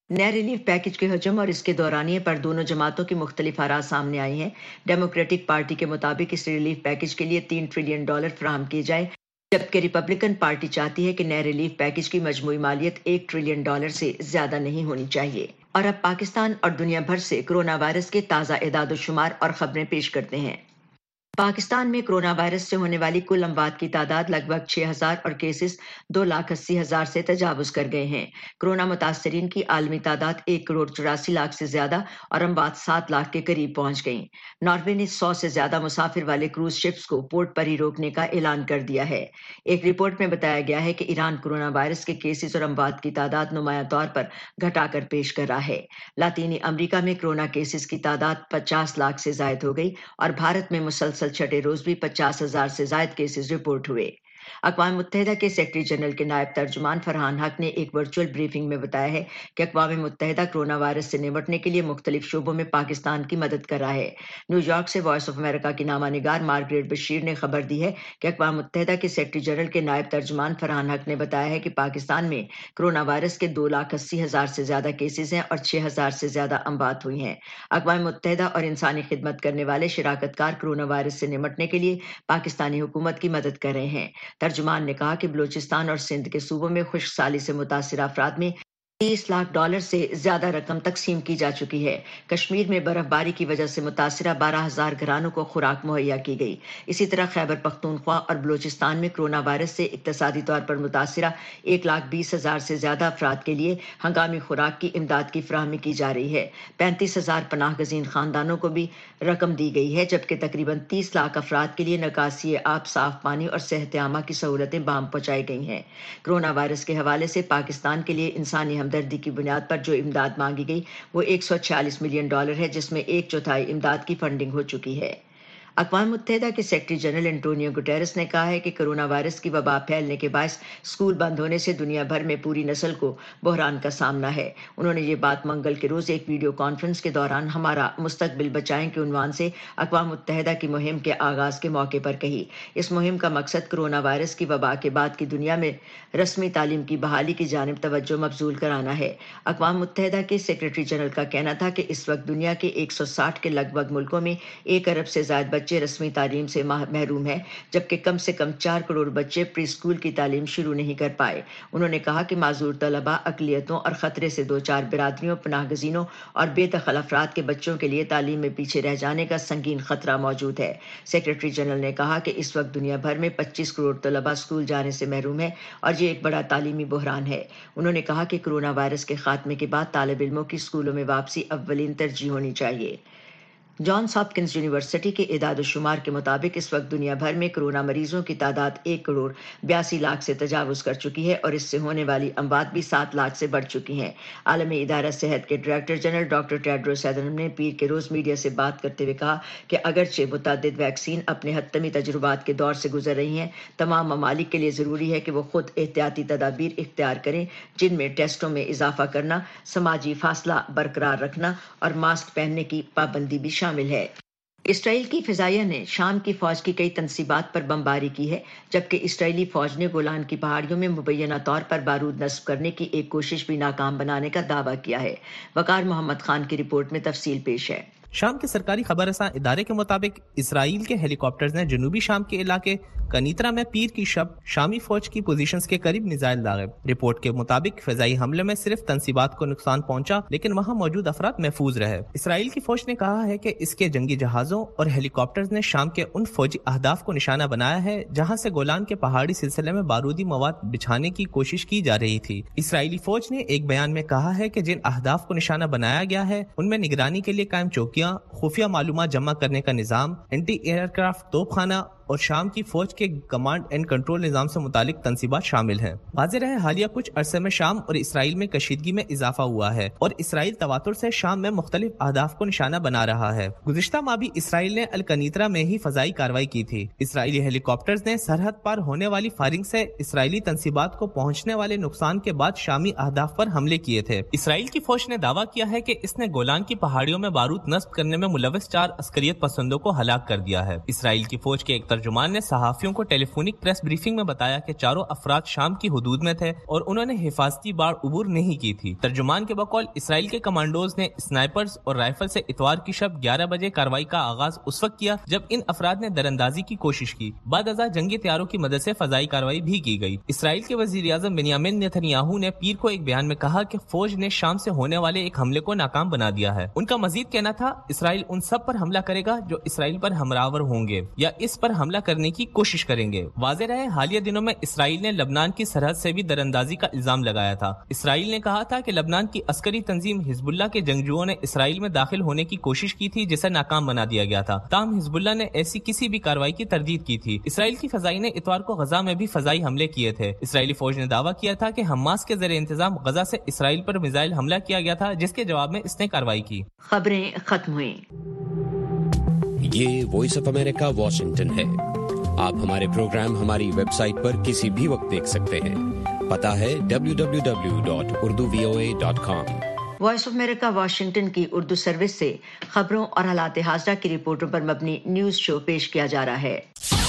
نئے ریلیف پیکج کے حجم اور اس کے دورانیے پر دونوں جماعتوں کی مختلف آراء سامنے آئی ہیں۔ ڈیموکریٹک پارٹی کے مطابق اس ریلیف پیکج کے لیے تین ٹریلین ڈالر فراہم کیے جائے، جبکہ ریپبلکن پارٹی چاہتی ہے کہ نئے ریلیف پیکج کی مجموعی مالیت ایک ٹریلین ڈالر سے زیادہ نہیں ہونی چاہیے۔ اور اب پاکستان اور دنیا بھر سے کرونا وائرس کے تازہ اعداد و شمار اور خبریں پیش کرتے ہیں۔ پاکستان میں کرونا وائرس سے ہونے والی کل اموات کی تعداد لگ بھگ چھ ہزار اور کیسز دو لاکھ اسی ہزار سے تجاوز کر گئے ہیں۔ کرونا متاثرین کی عالمی تعداد ایک کروڑ چوراسی لاکھ سے زیادہ اور اموات سات لاکھ کے قریب پہنچ گئیں۔ ناروے نے سو سے زیادہ مسافر والے کروز شپس کو پورٹ پر ہی روکنے کا اعلان کر دیا ہے۔ ایک رپورٹ میں بتایا گیا ہے کہ ایران کرونا وائرس کے کیسز اور اموات کی تعداد نمایاں طور پر گھٹا کر پیش کر رہا ہے۔ لاطینی امریکہ میں کرونا کیسز کی تعداد پچاس لاکھ سے زائد ہو گئی اور بھارت میں مسلسل چھٹے روز بھی پچاس ہزار سے زائد کیسز رپورٹ ہوئے۔ اقوام متحدہ کے سیکرٹری جنرل کے نائب ترجمان فرحان حق نے ایک ورچوئل بریفنگ میں بتایا ہے کہ اقوام متحدہ کرونا وائرس سے نمٹنے کے لیے مختلف شعبوں میں پاکستان کی مدد کر رہا ہے۔ نیو یارک سے وائس آف امریکہ کی نامہ نگار مارگریٹ بشیر نے خبر دی ہے کہ اقوام متحدہ کے سیکرٹری جنرل کے نائب ترجمان فرحان حق نے بتایا ہے کہ پاکستان میں کرونا وائرس کے دو لاکھ اسی ہزار سے زیادہ کیسز ہیں اور چھ ہزار سے زیادہ اموات ہوئی ہیں۔ اقوام متحدہ اور انسانی خدمت کرنے والے شراکت کار کرونا وائرس سے نمٹنے کے لیے پاکستانی حکومت کی مدد کر رہے ہیں۔ ترجمان نے کہا کہ بلوچستان اور سندھ کے صوبوں میں خشک سالی سے متاثرہ افراد میں تیس لاکھ ڈالر سے زیادہ رقم تقسیم کی جا چکی ہے۔ کشمیر میں برف باری کی وجہ سے متاثرہ بارہ ہزار گھرانوں کو خوراک مہیا کی گئی۔ اسی طرح خیبر پختونخوا اور بلوچستان میں کرونا وائرس سے اقتصادی طور پر متاثرہ ایک لاکھ بیس ہزار سے زیادہ افراد کے لیے ہنگامی خوراک کی امداد کی فراہمی کی جا رہی ہے۔ پینتیس ہزار پناہ گزین خاندانوں کو بھی رقم دی گئی ہے، جبکہ تقریباً تیس لاکھ افراد کے لیے نکاسی آب، صاف پانی اور صحت عامہ کی سہولتیں بہم پہنچائی گئی ہیں۔ کرونا وائرس کے حوالے سے پاکستان کے لیے انسانی ہمدردی کی بنیاد پر جو امداد مانگی گئی وہ ایک سو چھیالیس ملین ڈالر ہے، جس میں ایک چوتھائی امداد کی فنڈنگ ہو چکی ہے۔ اقوام متحدہ کے سیکرٹری جنرل انٹونیو گٹیرس نے کہا ہے کہ کرونا وائرس کی وبا پھیلنے کے باعث اسکول بند ہونے سے دنیا بھر میں پوری نسل کو بحران کا سامنا ہے۔ انہوں نے یہ بات منگل کے روز ایک ویڈیو کانفرنس کے دوران ہمارا مستقبل بچائیں کے عنوان سے اقوام متحدہ کی مہم کے آغاز کے موقع پر کہی۔ اس مہم کا مقصد کرونا وائرس کی وبا کے بعد کی دنیا میں رسمی تعلیم کی بحالی کی جانب توجہ مبذول کرانا ہے۔ اقوام متحدہ کے سیکرٹری جنرل کا کہنا تھا کہ اس وقت دنیا کے ایک سو ساٹھ کے لگ بھگ ملکوں میں ایک ارب سے زائد بچے رسمی تعلیم سے محروم ہیں، جبکہ کم سے کم چار کروڑ بچے پری اسکول کی تعلیم شروع نہیں کر پائے۔ انہوں نے کہا کہ معذور طلباء، اقلیتوں اور خطرے سے دوچار برادریوں، پناہ گزینوں اور بے دخل افراد کے بچوں کے لیے تعلیم میں پیچھے رہ جانے کا سنگین خطرہ موجود ہے۔ سیکرٹری جنرل نے کہا کہ اس وقت دنیا بھر میں پچیس کروڑ طلباء اسکول جانے سے محروم ہیں اور یہ ایک بڑا تعلیمی بحران ہے۔ انہوں نے کہا کہ کرونا وائرس کے خاتمے کے بعد طالب علموں کی اسکولوں میں واپسی اولین ترجیح ہونی چاہیے۔ جانس ہاپکنز یونیورسٹی کے اعداد و شمار کے مطابق اس وقت دنیا بھر میں کرونا مریضوں کی تعداد ایک کروڑ بیاسی لاکھ سے تجاوز کر چکی ہے اور اس سے ہونے والی اموات بھی سات لاکھ سے بڑھ چکی ہیں۔ عالمی ادارہ صحت کے director general doctor Tedros Adhanom نے پیر کے روز میڈیا سے بات کرتے ہوئے کہا کہ اگرچہ متعدد ویکسین اپنے حتمی تجربات کے دور سے گزر رہی ہیں، تمام ممالک کے لیے ضروری ہے کہ وہ خود احتیاطی تدابیر اختیار کریں، جن میں ٹیسٹوں میں اضافہ کرنا، سماجی فاصلہ برقرار رکھنا اور ماسک پہننے کی پابندی بھی شامل ہے۔ اسرائیل کی فضائیہ نے شام کی فوج کی کئی تنصیبات پر بمباری کی ہے، جبکہ اسرائیلی فوج نے گولان کی پہاڑیوں میں مبینہ طور پر بارود نصب کرنے کی ایک کوشش بھی ناکام بنانے کا دعویٰ کیا ہے۔ وقار محمد خان کی رپورٹ میں تفصیل پیش ہے۔ شام کے سرکاری خبر رساں ادارے کے مطابق اسرائیل کے ہیلی کاپٹرز نے جنوبی شام کے علاقے کنیترا میں پیر کی شب شامی فوج کی پوزیشنز کے قریب میزائل داغے۔ رپورٹ کے مطابق فضائی حملے میں صرف تنصیبات کو نقصان پہنچا، لیکن وہاں موجود افراد محفوظ رہے۔ اسرائیل کی فوج نے کہا ہے کہ اس کے جنگی جہازوں اور ہیلی کاپٹرز نے شام کے ان فوجی اہداف کو نشانہ بنایا ہے جہاں سے گولان کے پہاڑی سلسلے میں بارودی مواد بچھانے کی کوشش کی جا رہی تھی۔ اسرائیلی فوج نے ایک بیان میں کہا ہے کہ جن اہداف کو نشانہ بنایا گیا ہے ان میں نگرانی کے لیے قائم چوکیاں، خفیہ معلومات جمع کرنے کا نظام، اینٹی ایئر کرافٹ توپ خانہ اور شام کی فوج کے کمانڈ اینڈ کنٹرول نظام سے متعلق تنصیبات شامل ہیں۔ واضح رہے حالیہ کچھ عرصے میں شام اور اسرائیل میں کشیدگی میں اضافہ ہوا ہے اور اسرائیل تواتر سے شام میں مختلف اہداف کو نشانہ بنا رہا ہے۔ گزشتہ ماہ بھی اسرائیل نے الکنیترا میں ہی فضائی کارروائی کی تھی۔ اسرائیلی ہیلی کاپٹرز نے سرحد پار ہونے والی فائرنگ سے اسرائیلی تنصیبات کو پہنچنے والے نقصان کے بعد شامی اہداف پر حملے کیے تھے۔ اسرائیل کی فوج نے دعویٰ کیا ہے کہ اس نے گولان کی پہاڑیوں میں بارود نصب کرنے میں ملوث چار عسکریت پسندوں کو ہلاک کر دیا ہے۔ اسرائیل کی فوج کے ایک ترجمان نے صحافیوں کو ٹیلی فونک پریس بریفنگ میں بتایا کہ چاروں افراد شام کی حدود میں تھے اور انہوں نے حفاظتی باڑ عبور نہیں کی تھی۔ ترجمان کے بقول اسرائیل کے کمانڈوز نے اسنائپرز اور رائفل سے اتوار کی شب گیارہ بجے کارروائی کا آغاز اس وقت کیا جب ان افراد نے دراندازی کی کوشش کی۔ بعد ازاں جنگی طیاروں کی مدد سے فضائی کارروائی بھی کی گئی۔ اسرائیل کے وزیر اعظم بنیامین نیتن یاہو نے پیر کو ایک بیان میں کہا کہ فوج نے شام سے ہونے والے ایک حملے کو ناکام بنا دیا ہے۔ ان کا مزید کہنا تھا اسرائیل ان سب پر حملہ کرے گا جو اسرائیل پر ہمراور ہوں گے یا اس پر حملہ کرنے کی کوشش کریں گے۔ واضح رہے حالیہ دنوں میں اسرائیل نے لبنان کی سرحد سے بھی دراندازی کا الزام لگایا تھا۔ اسرائیل نے کہا تھا کہ لبنان کی عسکری تنظیم حزب اللہ کے جنگجوؤں نے اسرائیل میں داخل ہونے کی کوشش کی تھی جسے ناکام بنا دیا گیا تھا، تاہم حزب اللہ نے ایسی کسی بھی کارروائی کی تردید کی تھی۔ اسرائیل کی فضائی نے اتوار کو غزہ میں بھی فضائی حملے کیے تھے۔ اسرائیلی فوج نے دعویٰ کیا تھا کہ حماس کے زیر انتظام غزہ سے اسرائیل پر میزائل حملہ کیا گیا تھا جس کے جواب میں اس نے کارروائی کی۔ خبریں ختم ہوئیں۔ یہ وائس آف امریکہ واشنگٹن ہے۔ آپ ہمارے پروگرام ہماری ویب سائٹ پر کسی بھی وقت دیکھ سکتے ہیں۔ پتہ ہے W W W dot Urdu V O A dot com. Voice of America Washington کی اردو سروس سے خبروں اور حالات حاضرہ کی رپورٹوں پر مبنی نیوز شو پیش کیا جا رہا ہے۔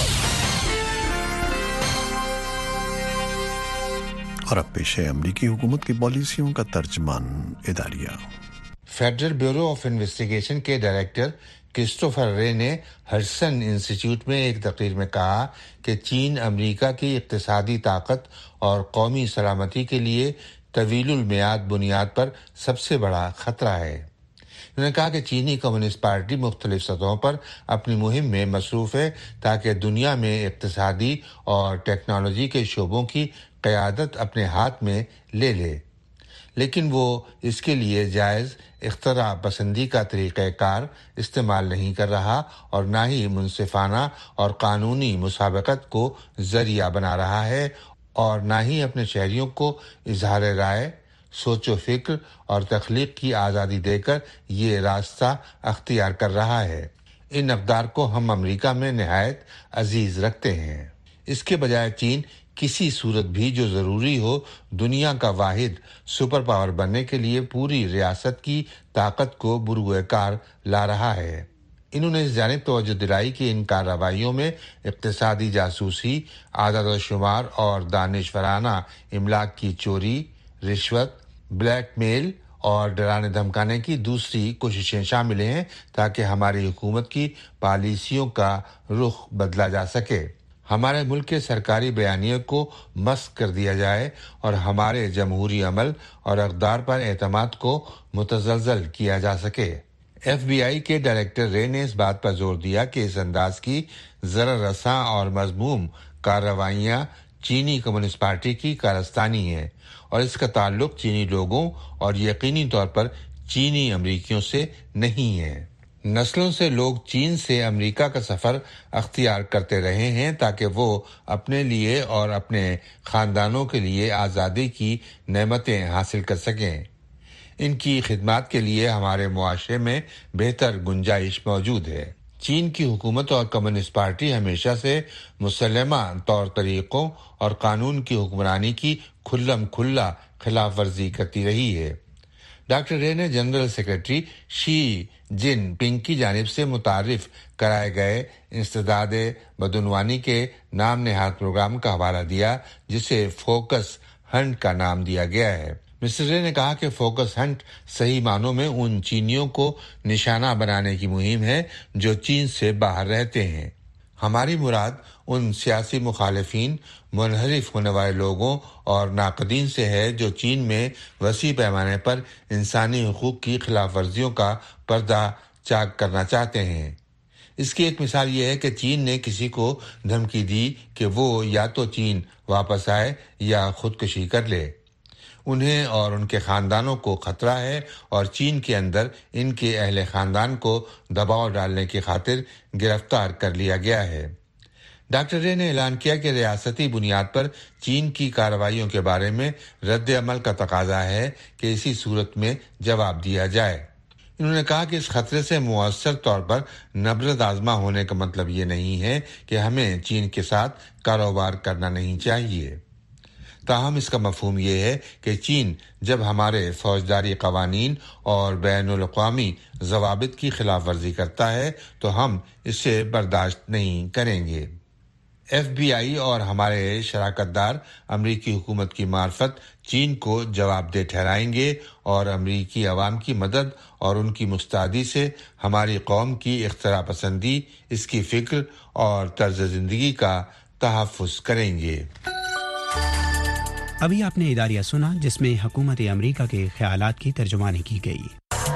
اور اب پیش ہے امریکی حکومت کی پالیسیوں کا ترجمان اداریہ۔ فیڈرل بیورو آف انویسٹیگیشن کے ڈائریکٹر کرسٹوفر رے نے ہڈسن انسٹیٹیوٹ میں ایک تقریر میں کہا کہ چین امریکہ کی اقتصادی طاقت اور قومی سلامتی کے لیے طویل المیعاد بنیاد پر سب سے بڑا خطرہ ہے۔ انہوں نے کہا کہ چینی کمیونسٹ پارٹی مختلف سطحوں پر اپنی مہم میں مصروف ہے تاکہ دنیا میں اقتصادی اور ٹیکنالوجی کے شعبوں کی قیادت اپنے ہاتھ میں لے لے، لیکن وہ اس کے لیے جائز اختراع پسندی کا طریقہ کار استعمال نہیں کر رہا اور نہ ہی منصفانہ اور قانونی مسابقت کو ذریعہ بنا رہا ہے اور نہ ہی اپنے شہریوں کو اظہار رائے، سوچ و فکر اور تخلیق کی آزادی دے کر یہ راستہ اختیار کر رہا ہے۔ ان اقدار کو ہم امریکہ میں نہایت عزیز رکھتے ہیں۔ اس کے بجائے چین کسی صورت بھی جو ضروری ہو دنیا کا واحد سپر پاور بننے کے لیے پوری ریاست کی طاقت کو بروئے کار لا رہا ہے۔ انہوں نے اس جانب توجہ دلائی کہ ان کارروائیوں میں اقتصادی جاسوسی، اعداد و شمار اور دانشورانہ املاک کی چوری، رشوت، بلیک میل اور ڈرانے دھمکانے کی دوسری کوششیں شامل ہیں تاکہ ہماری حکومت کی پالیسیوں کا رخ بدلا جا سکے، ہمارے ملک کے سرکاری بیانیے کو مسخ کر دیا جائے اور ہمارے جمہوری عمل اور اقدار پر اعتماد کو متزلزل کیا جا سکے۔ ایف بی آئی کے ڈائریکٹر رے نے اس بات پر زور دیا کہ اس انداز کی ضرر رساں اور مذموم کارروائیاں چینی کمیونسٹ پارٹی کی کارستانی ہے اور اس کا تعلق چینی لوگوں اور یقینی طور پر چینی امریکیوں سے نہیں ہے۔ نسلوں سے لوگ چین سے امریکہ کا سفر اختیار کرتے رہے ہیں تاکہ وہ اپنے لیے اور اپنے خاندانوں کے لیے آزادی کی نعمتیں حاصل کر سکیں۔ ان کی خدمات کے لیے ہمارے معاشرے میں بہتر گنجائش موجود ہے۔ چین کی حکومت اور کمیونسٹ پارٹی ہمیشہ سے مسلمہ طور طریقوں اور قانون کی حکمرانی کی کھلم کھلا خلاف ورزی کرتی رہی ہے۔ ڈاکٹر رے نے جنرل سیکرٹری شی جن پنگ کی جانب سے متعارف کرائے گئے انسداد بدعنوانی کے نام نہاد پروگرام کا حوالہ دیا جسے فوکس ہنٹ کا نام دیا گیا ہے۔ مسٹر رے نے کہا کہ فوکس ہنٹ صحیح معنوں میں ان چینیوں کو نشانہ بنانے کی مہم ہے جو چین سے باہر رہتے ہیں۔ ہماری مراد ان سیاسی مخالفین، منحرف ہونے والے لوگوں اور ناقدین سے ہے جو چین میں وسیع پیمانے پر انسانی حقوق کی خلاف ورزیوں کا پردہ چاک کرنا چاہتے ہیں۔ اس کی ایک مثال یہ ہے کہ چین نے کسی کو دھمکی دی کہ وہ یا تو چین واپس آئے یا خودکشی کر لے۔ انہیں اور ان کے خاندانوں کو خطرہ ہے اور چین کے اندر ان کے اہل خاندان کو دباؤ ڈالنے کی خاطر گرفتار کر لیا گیا ہے۔ ڈاکٹر رے نے اعلان کیا کہ ریاستی بنیاد پر چین کی کارروائیوں کے بارے میں رد عمل کا تقاضا ہے کہ اسی صورت میں جواب دیا جائے۔ انہوں نے کہا کہ اس خطرے سے مؤثر طور پر نبرد آزما ہونے کا مطلب یہ نہیں ہے کہ ہمیں چین کے ساتھ کاروبار کرنا نہیں چاہیے، تاہم اس کا مفہوم یہ ہے کہ چین جب ہمارے فوجداری قوانین اور بین الاقوامی ضوابط کی خلاف ورزی کرتا ہے تو ہم اسے برداشت نہیں کریں گے۔ ایف بی آئی اور ہمارے شراکت دار امریکی حکومت کی معرفت چین کو جواب دہ ٹھہرائیں گے اور امریکی عوام کی مدد اور ان کی مستعدی سے ہماری قوم کی اختراع پسندی، اس کی فکر اور طرز زندگی کا تحفظ کریں گے۔ ابھی آپ نے اداریہ سنا جس میں حکومت امریکہ کے خیالات کی ترجمانی کی گئی۔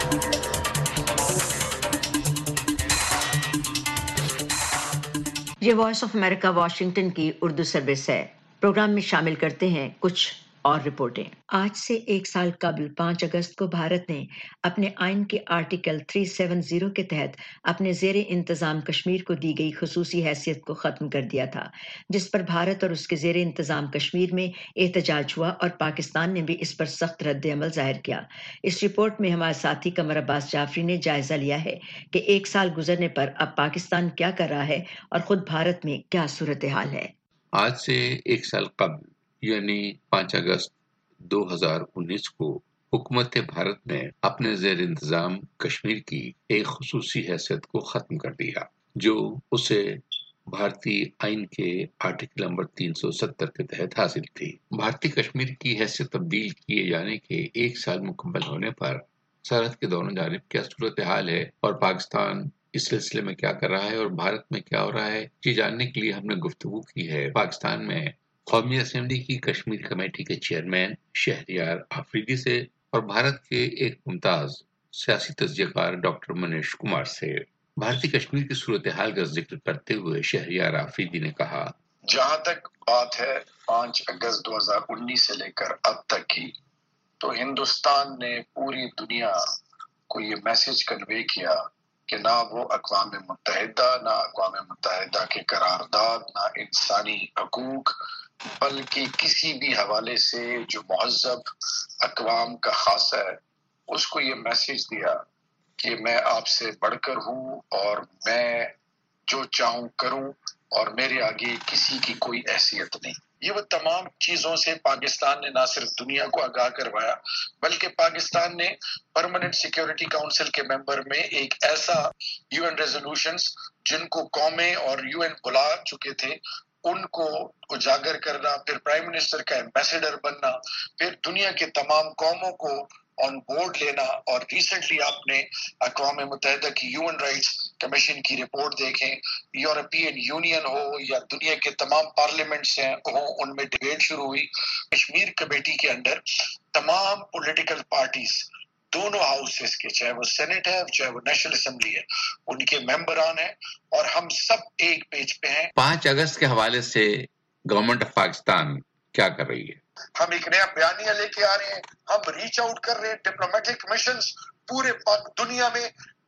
یہ وائس آف امریکہ واشنگٹن کی اردو سروس ہے۔ پروگرام میں شامل کرتے ہیں کچھ اور رپورٹیں۔ آج سے ایک سال قبل پانچ اگست کو بھارت نے اپنے آئین کے آرٹیکل تین سو ستر کے تحت اپنے زیر انتظام کشمیر کو دی گئی خصوصی حیثیت کو ختم کر دیا تھا، جس پر بھارت اور اس کے زیر انتظام کشمیر میں احتجاج ہوا اور پاکستان نے بھی اس پر سخت رد عمل ظاہر کیا۔ اس رپورٹ میں ہمارے ساتھی قمر عباس جعفری نے جائزہ لیا ہے کہ ایک سال گزرنے پر اب پاکستان کیا کر رہا ہے اور خود بھارت میں کیا صورتحال ہے۔ آج سے ایک سال قبل یعنی پانچ اگست دو ہزار انیس کو حکومت بھارت نے اپنے زیر انتظام کشمیر کی ایک خصوصی حیثیت کو ختم کر دیا، جو اسے بھارتی آئین کے آرٹیکل نمبر تین سو ستر کے تحت حاصل تھی۔ بھارتی کشمیر کی حیثیت تبدیل کیے جانے کے ایک سال مکمل ہونے پر سرحد کے دونوں جانب کیا صورتحال ہے اور پاکستان اس سلسلے میں کیا کر رہا ہے اور بھارت میں کیا ہو رہا ہے، یہ جاننے کے لیے ہم نے گفتگو کی ہے پاکستان میں قومی اسمبلی کی کشمیر کمیٹی کے چیئرمین شہریار آفریدی سے اور بھارت کے ایک ممتاز سیاسی تجزیہ کار ڈاکٹر منیش کمار سے۔ بھارتی کشمیر کی صورتحال کا ذکر کرتے ہوئے شہریار آفریدی نے کہا، جہاں تک بات ہے پانچ اگست دو ہزار انیس سے لے کر اب تک کی، تو ہندوستان نے پوری دنیا کو یہ میسج کنوے کیا کہ نہ وہ اقوام متحدہ، نہ اقوام متحدہ کے قرارداد، نہ انسانی حقوق، بلکہ کسی بھی حوالے سے جو مہذب اقوام کا خاصہ ہے، اس کو یہ میسج دیا کہ میں آپ سے بڑھ کر ہوں اور میں جو چاہوں کروں اور میرے آگے کسی کی کوئی حیثیت نہیں۔ یہ وہ تمام چیزوں سے پاکستان نے نہ صرف دنیا کو آگاہ کروایا، بلکہ پاکستان نے پرماننٹ سیکیورٹی کاؤنسل کے ممبر میں ایک ایسا یو این ریزولوشنز جن کو قومیں اور یو این بلا چکے تھے ان کو اجاگر کرنا، پھر پرائم منسٹر کا ایمبیسڈر بننا، پھر دنیا کے تمام قوموں کو آن بورڈ لینا، اور ریسنٹلی آپ نے اقوام متحدہ کی یو این رائٹس کمیشن کی رپورٹ دیکھیں، یورپین یونین ہو یا دنیا کے تمام پارلیمنٹس ہیں ہوں، ان میں ڈیبیٹ شروع ہوئی۔ کشمیر کمیٹی کے اندر تمام پولیٹیکل پارٹیز دونوں ہاؤسز کے، چاہے وہ سینٹ ہے چاہے وہ نیشنل اسمبلی ہے، ان کے ممبران ہیں اور ہم سب ایک پیج پہ ہیں۔ پانچ اگست کے حوالے سے گورنمنٹ آف پاکستان کیا کر رہی ہے؟ ہم ایک نیا بیانیہ لے کے آ رہے ہیں، ہم ریچ آؤٹ کر رہے ہیں ڈپلومیٹک مشنز پورے دنیا میں،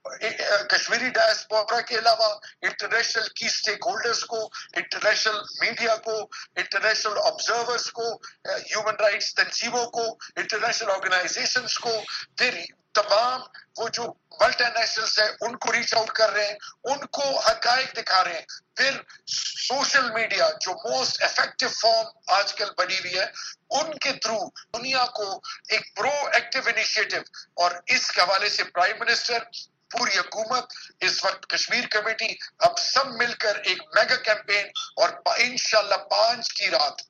کشمیری ڈائسپورا کے علاوہ انٹرنیشنل کی سٹیک ہولڈرز کو، انٹرنیشنل میڈیا کو، انٹرنیشنل آبزرورز کو، ہیومن رائٹس تنظیموں کو، انٹرنیشنل آرگنائزیشنز کو، پھر تمام وہ جو ملٹی نیشنلز ہیں ان کو ریچ آؤٹ کر رہے ہیں، ان کو حقائق دکھا رہے ہیں۔ پھر سوشل میڈیا جو موسٹ افیکٹو فارم آج کل بنی ہوئی ہے، ان کے تھرو دنیا کو ایک پرو ایکٹیو انیشیٹو، اور اس حوالے سے پرائم منسٹر، پوری حکومت، اس وقت کشمیر کمیٹی، اب سب مل کر ایک میگا کیمپین، اور انشاءاللہ پانچ کی رات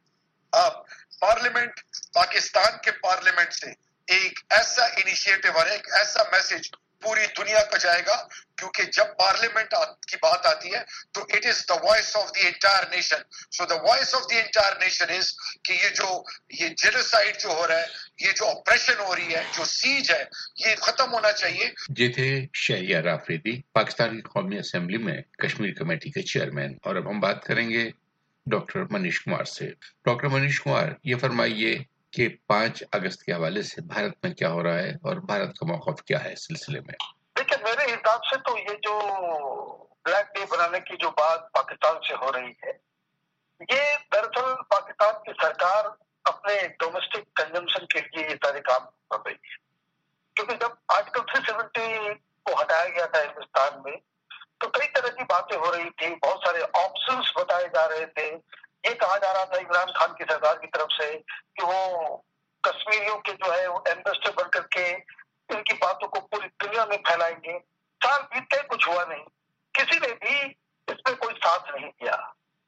اب پارلیمنٹ، پاکستان کے پارلیمنٹ سے ایک ایسا انیشیٹو اور ایک ایسا میسج پوری دنیا کو جائے گا، کیونکہ جب پارلیمنٹ کی بات آتی ہے تو it is the voice of the entire nation. So the voice of the entire nation is کہ یہ جو یہ جینوسائیڈ جو ہو رہا ہے، یہ جو اپریشن ہو رہی ہے، جو سیج ہے، یہ ختم ہونا چاہیے۔ یہ تھے شہریار آفریدی، پاکستان کی قومی اسمبلی میں کشمیر کمیٹی کے چیئرمین۔ اور اب ہم بات کریں گے ڈاکٹر منیش کمار سے۔ ڈاکٹر منیش کمار، یہ فرمائیے کہ پانچ اگست کے حوالے سے بھارت میں کیا ہو رہا ہے اور بھارت کا موقف کیا ہے اس سلسلے میں؟ دیکھیں، میرے حساب سے تو یہ جو بلیک ڈے بنانے کی جو بات پاکستان سے ہو رہی ہے، یہ دراصل پاکستان کی سرکار اپنے ڈومیسٹک کنزمپشن کے لیے یہ سارے کام کر رہی ہے، کیونکہ جب آرٹیکل تین سو ستر کو ہٹایا گیا تھا ہندوستان میں تو کئی طرح کی باتیں ہو رہی تھی، بہت سارے آپشنس بتائے جا رہے تھے۔ یہ کہا جا رہا تھا عمران خان کی سرکار کی طرف سے کہ وہ کشمیریوں کے جو ہے وہ ایمبیسڈر بن کر کے ان کی باتوں کو پوری دنیا میں پھیلائیں گے۔ سال بیت گئے، کچھ ہوا نہیں، کسی نے بھی اس میں کوئی ساتھ نہیں دیا۔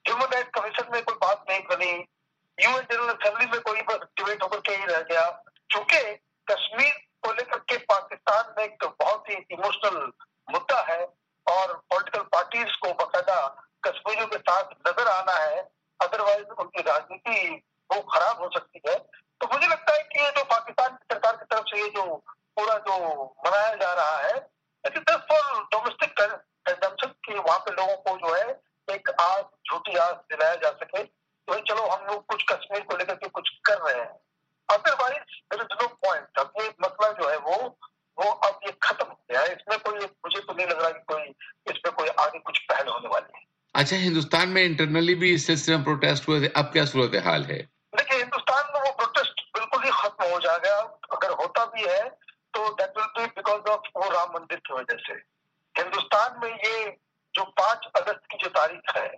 ह्यूमन राइट कमीशन में कोई बात नहीं बनी, यूएन जनरल असेंबली में कोई बस डिबेट होकर के ही रह गया। चूंकि कश्मीर को लेकर के पाकिस्तान में एक बहुत ही इमोशनल मुद्दा है और पॉलिटिकल पार्टीज को बाकायदा कश्मीरियों के साथ नजर आना है, अदरवाइज उनकी राजनीति वो खराब हो सकती है। तो मुझे लगता है कि ये जो पाकिस्तान की सरकार की तरफ से ये जो पूरा जो मनाया जा रहा है, it is for domestic consumption की वहाँ पे लोगों को जो है एक आस, झूठी आस दिलाया जा सके, तो चलो हम लोग कुछ कश्मीर को लेकर के कुछ कर रहे हैं। Otherwise there is no point. अब ये मसला जो है वो वो अब ये खत्म हो गया है, इसमें कोई मुझे तो नहीं लग रहा कि कोई इसमें कोई आगे कुछ पहल होने वाली है। अच्छा, हिंदुस्तान में इंटरनली भी इस सिलसिले में प्रोटेस्ट हुए थे, अब क्या सूरत हाल है? देखिए, हिंदुस्तान में वो प्रोटेस्ट बिल्कुल ही खत्म हो जाएगा। अगर होता भी है तो that will be because of वो राम मंदिर की वजह से। हिंदुस्तान में ये जो पांच अगस्त की जो तारीख है,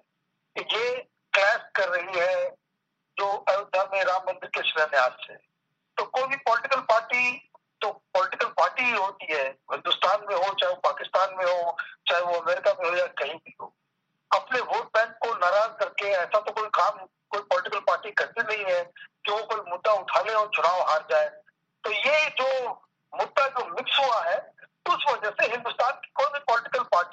ये क्लैश कर रही है जो अयोध्या में राम मंदिर के शिलान्यास से। तो कोई भी पॉलिटिकल पार्टी तो पॉलिटिकल पार्टी ही होती है, हिंदुस्तान में हो, चाहे वो पाकिस्तान में हो, चाहे वो अमेरिका में हो या कहीं भी हो, अपने वोट बैंक को नाराज करके ऐसा तो कोई काम कोई पॉलिटिकल पार्टी करती नहीं है कि वो कोई मुद्दा उठा ले और चुनाव हार जाए। तो ये जो मुद्दा जो मिक्स हुआ है, उस वजह से हिंदुस्तान की कोई भी पॉलिटिकल पार्टी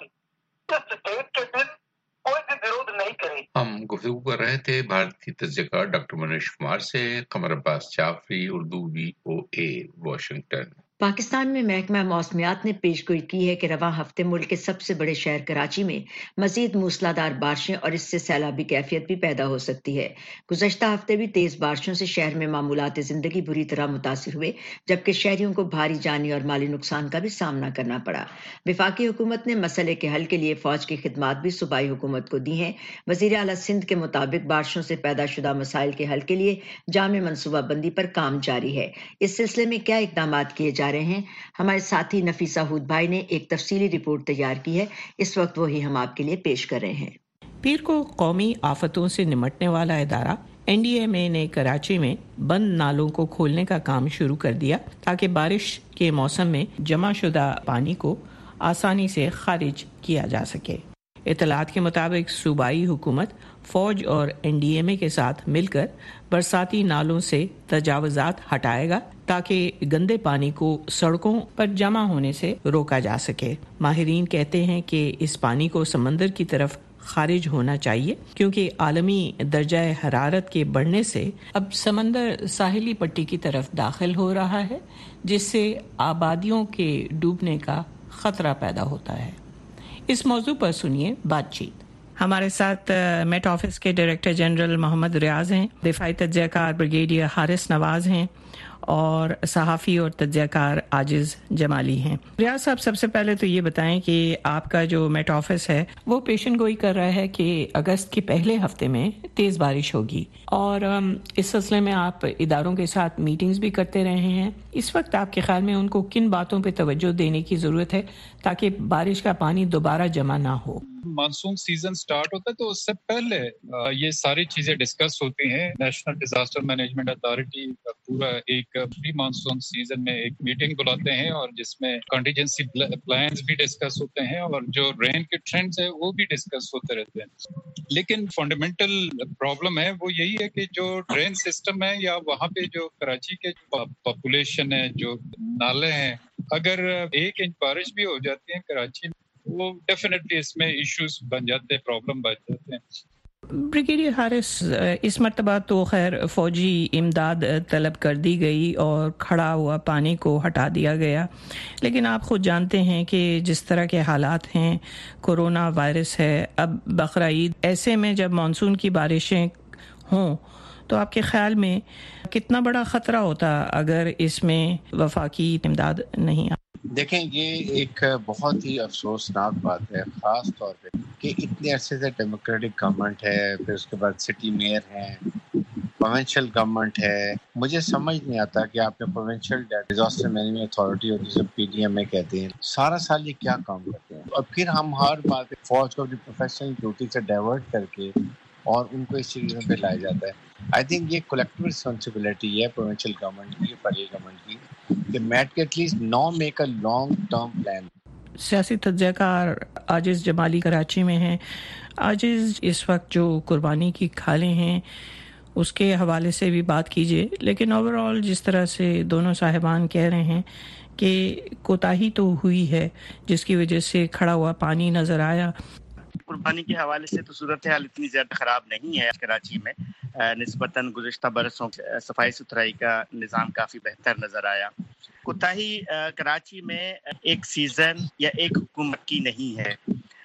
इस डेट के दिन कोई भी विरोध नहीं करेगी। हम गुफ्तगू कर रहे थे भारतीय तज्ज़ियेकार डॉक्टर मनोज कुमार से। Qamar Abbas Jafri, Urdu V O A, Washington. Pakistan में महकमा मौसमियात ने पेशगोई की है कि रवां हफ्ते मुल्क के सबसे बड़े शहर कराची में मजीद मूसलाधार बारिशें और इससे सैलाबी कैफियत भी पैदा हो सकती है। गुज़श्ता हफ्ते भी तेज़ बारिशों से शहर में मामूलात ज़िंदगी बुरी तरह मुतासिर हुए, जबकि शहरियों को भारी जानी और माली नुकसान का भी सामना करना पड़ा। वफाकी हुकूमत ने मसले के हल के लिए फ़ौज की खिदमात भी सूबाई हुकूमत को दी हैं। वज़ीर आला सिंध के मुताबिक बारिशों से पैदा शुदा मसाइल के हल के लिए जामे मनसूबाबंदी पर काम जारी है। इस सिलसिले में क्या इक़दाम किए जा रहे हैं, हमारे साथी नफीसा हूद भाई ने एक तफसीली रिपोर्ट तैयार की है। इस वक्त वही हम आपके लिए पेश कर रहे हैं। पीर को कौमी आफतों से निमटने वाला इदारा एन डी एम ए ने कराची में बंद नालों को खोलने का काम शुरू कर दिया ताकि बारिश के मौसम में जमा शुदा पानी को आसानी से खारिज किया जा सके। इतलात के मुताबिक सूबाई हुकूमत फौज और एन डी एम ए के साथ मिलकर बरसाती नालों से तजावजात हटाएगा ताकि गंदे पानी को सड़कों पर जमा होने से रोका जा सके। माहिरीन कहते हैं कि इस पानी को समंदर की तरफ खारिज होना चाहिए क्योंकि आलमी दर्जा हरारत के बढ़ने से अब समंदर साहिली पट्टी की तरफ दाखिल हो रहा है, जिससे आबादियों के डूबने का खतरा पैदा होता है। इस मौजू पर सुनिए बातचीत। हमारे साथ मेट ऑफिस के डायरेक्टर जनरल मोहम्मद रियाज हैं, दिफाई तज्ज़ियाकार ब्रिगेडियर हारिस नवाज हैं और सहाफ़ी और तज्ज़ियाकार आजिज़ जमाली हैं। रियाज साहब, सबसे पहले तो ये बताएं कि आपका जो मेट ऑफिस है वो पेशन गोई कर रहा है कि अगस्त के पहले हफ्ते में तेज़ बारिश होगी और इस सिलसिले में आप इदारों के साथ मीटिंग्स भी करते रहे हैं। इस वक्त आपके ख्याल में उनको किन बातों पर तवज्जो देने की ज़रूरत है ताकि बारिश का पानी दोबारा जमा ना हो? मानसून सीजन स्टार्ट होता है तो उससे पहले ये सारी चीजें डिस्कस होती हैं। नेशनल डिजास्टर मैनेजमेंट अथॉरिटी पूरा एक प्री मानसून सीजन में एक मीटिंग बुलाते हैं और जिसमें कंटीजेंसी प्लान्स भी डिस्कस होते हैं और जो रेन के ट्रेंड्स है वो भी डिस्कस होते रहते हैं। लेकिन फंडामेंटल प्रॉब्लम है वो यही है कि जो ड्रेन सिस्टम है या वहाँ पे जो कराची के पॉपुलेशन है, जो नाले हैं, अगर एक इंच बारिश भी हो जाती है कराची में वो डेफिनेटली इसमें इश्यूज बन जाते हैं, प्रॉब्लम बन जाते हैं। ब्रिगेडियर हारिस, इस मर्तबा तो खैर फौजी इमदाद तलब कर दी गई और खड़ा हुआ पानी को हटा दिया गया, लेकिन आप खुद जानते हैं कि जिस तरह के हालात हैं, कोरोना वायरस है, अब बकरा ईद, ऐसे में जब मानसून की बारिशें हों तो आपके ख्याल में कितना बड़ा ख़तरा होता अगर इसमें वफाकी इमदाद नहीं आ? देखें, ये एक बहुत ही अफसोसनाक बात है, ख़ास तौर पे कि इतने अरसे से डेमोक्रेटिक गवर्नमेंट है, फिर उसके बाद सिटी मेयर हैं, प्रोविंशियल गवर्नमेंट है। मुझे समझ नहीं आता कि आपने प्रोविंशियल डिजास्टर मैनेजमेंट अथॉरिटी और जिसे पी डी एम ए कहते हैं, सारा साल ये क्या काम करते हैं और फिर हम हर बात फौज को अपनी प्रोफेशनल ड्यूटी से डाइवर्ट करके और उनको इस चीज़ों पे लाया जाता है। आई थिंक ये कलेक्टिव रिस्पॉन्सिबिलिटी है प्रोविंशियल गवर्नमेंट की, फेडरल गवर्नमेंट की, कि मेट के at least now make a long term plan. सियासी तज्ज़ियाकार आजिज़ जमाली कराची में हैं। आजिज़, इस वक्त जो कुर्बानी की खालें हैं उसके हवाले से भी बात कीजिए, लेकिन ओवरऑल जिस तरह से दोनों साहिबान कह रहे हैं कि कोताही तो हुई है जिसकी वजह से खड़ा हुआ पानी नज़र आया। कुर्बानी के हवाले से तो सूरत हाल इतनी ज़्यादा ख़राब नहीं है कराची में, निस्बतन गुज़िश्ता बरसों सफाई सुथराई का निज़ाम काफ़ी बेहतर नज़र आया। कोताही कराची में एक सीज़न या एक हुकूमत की नहीं है।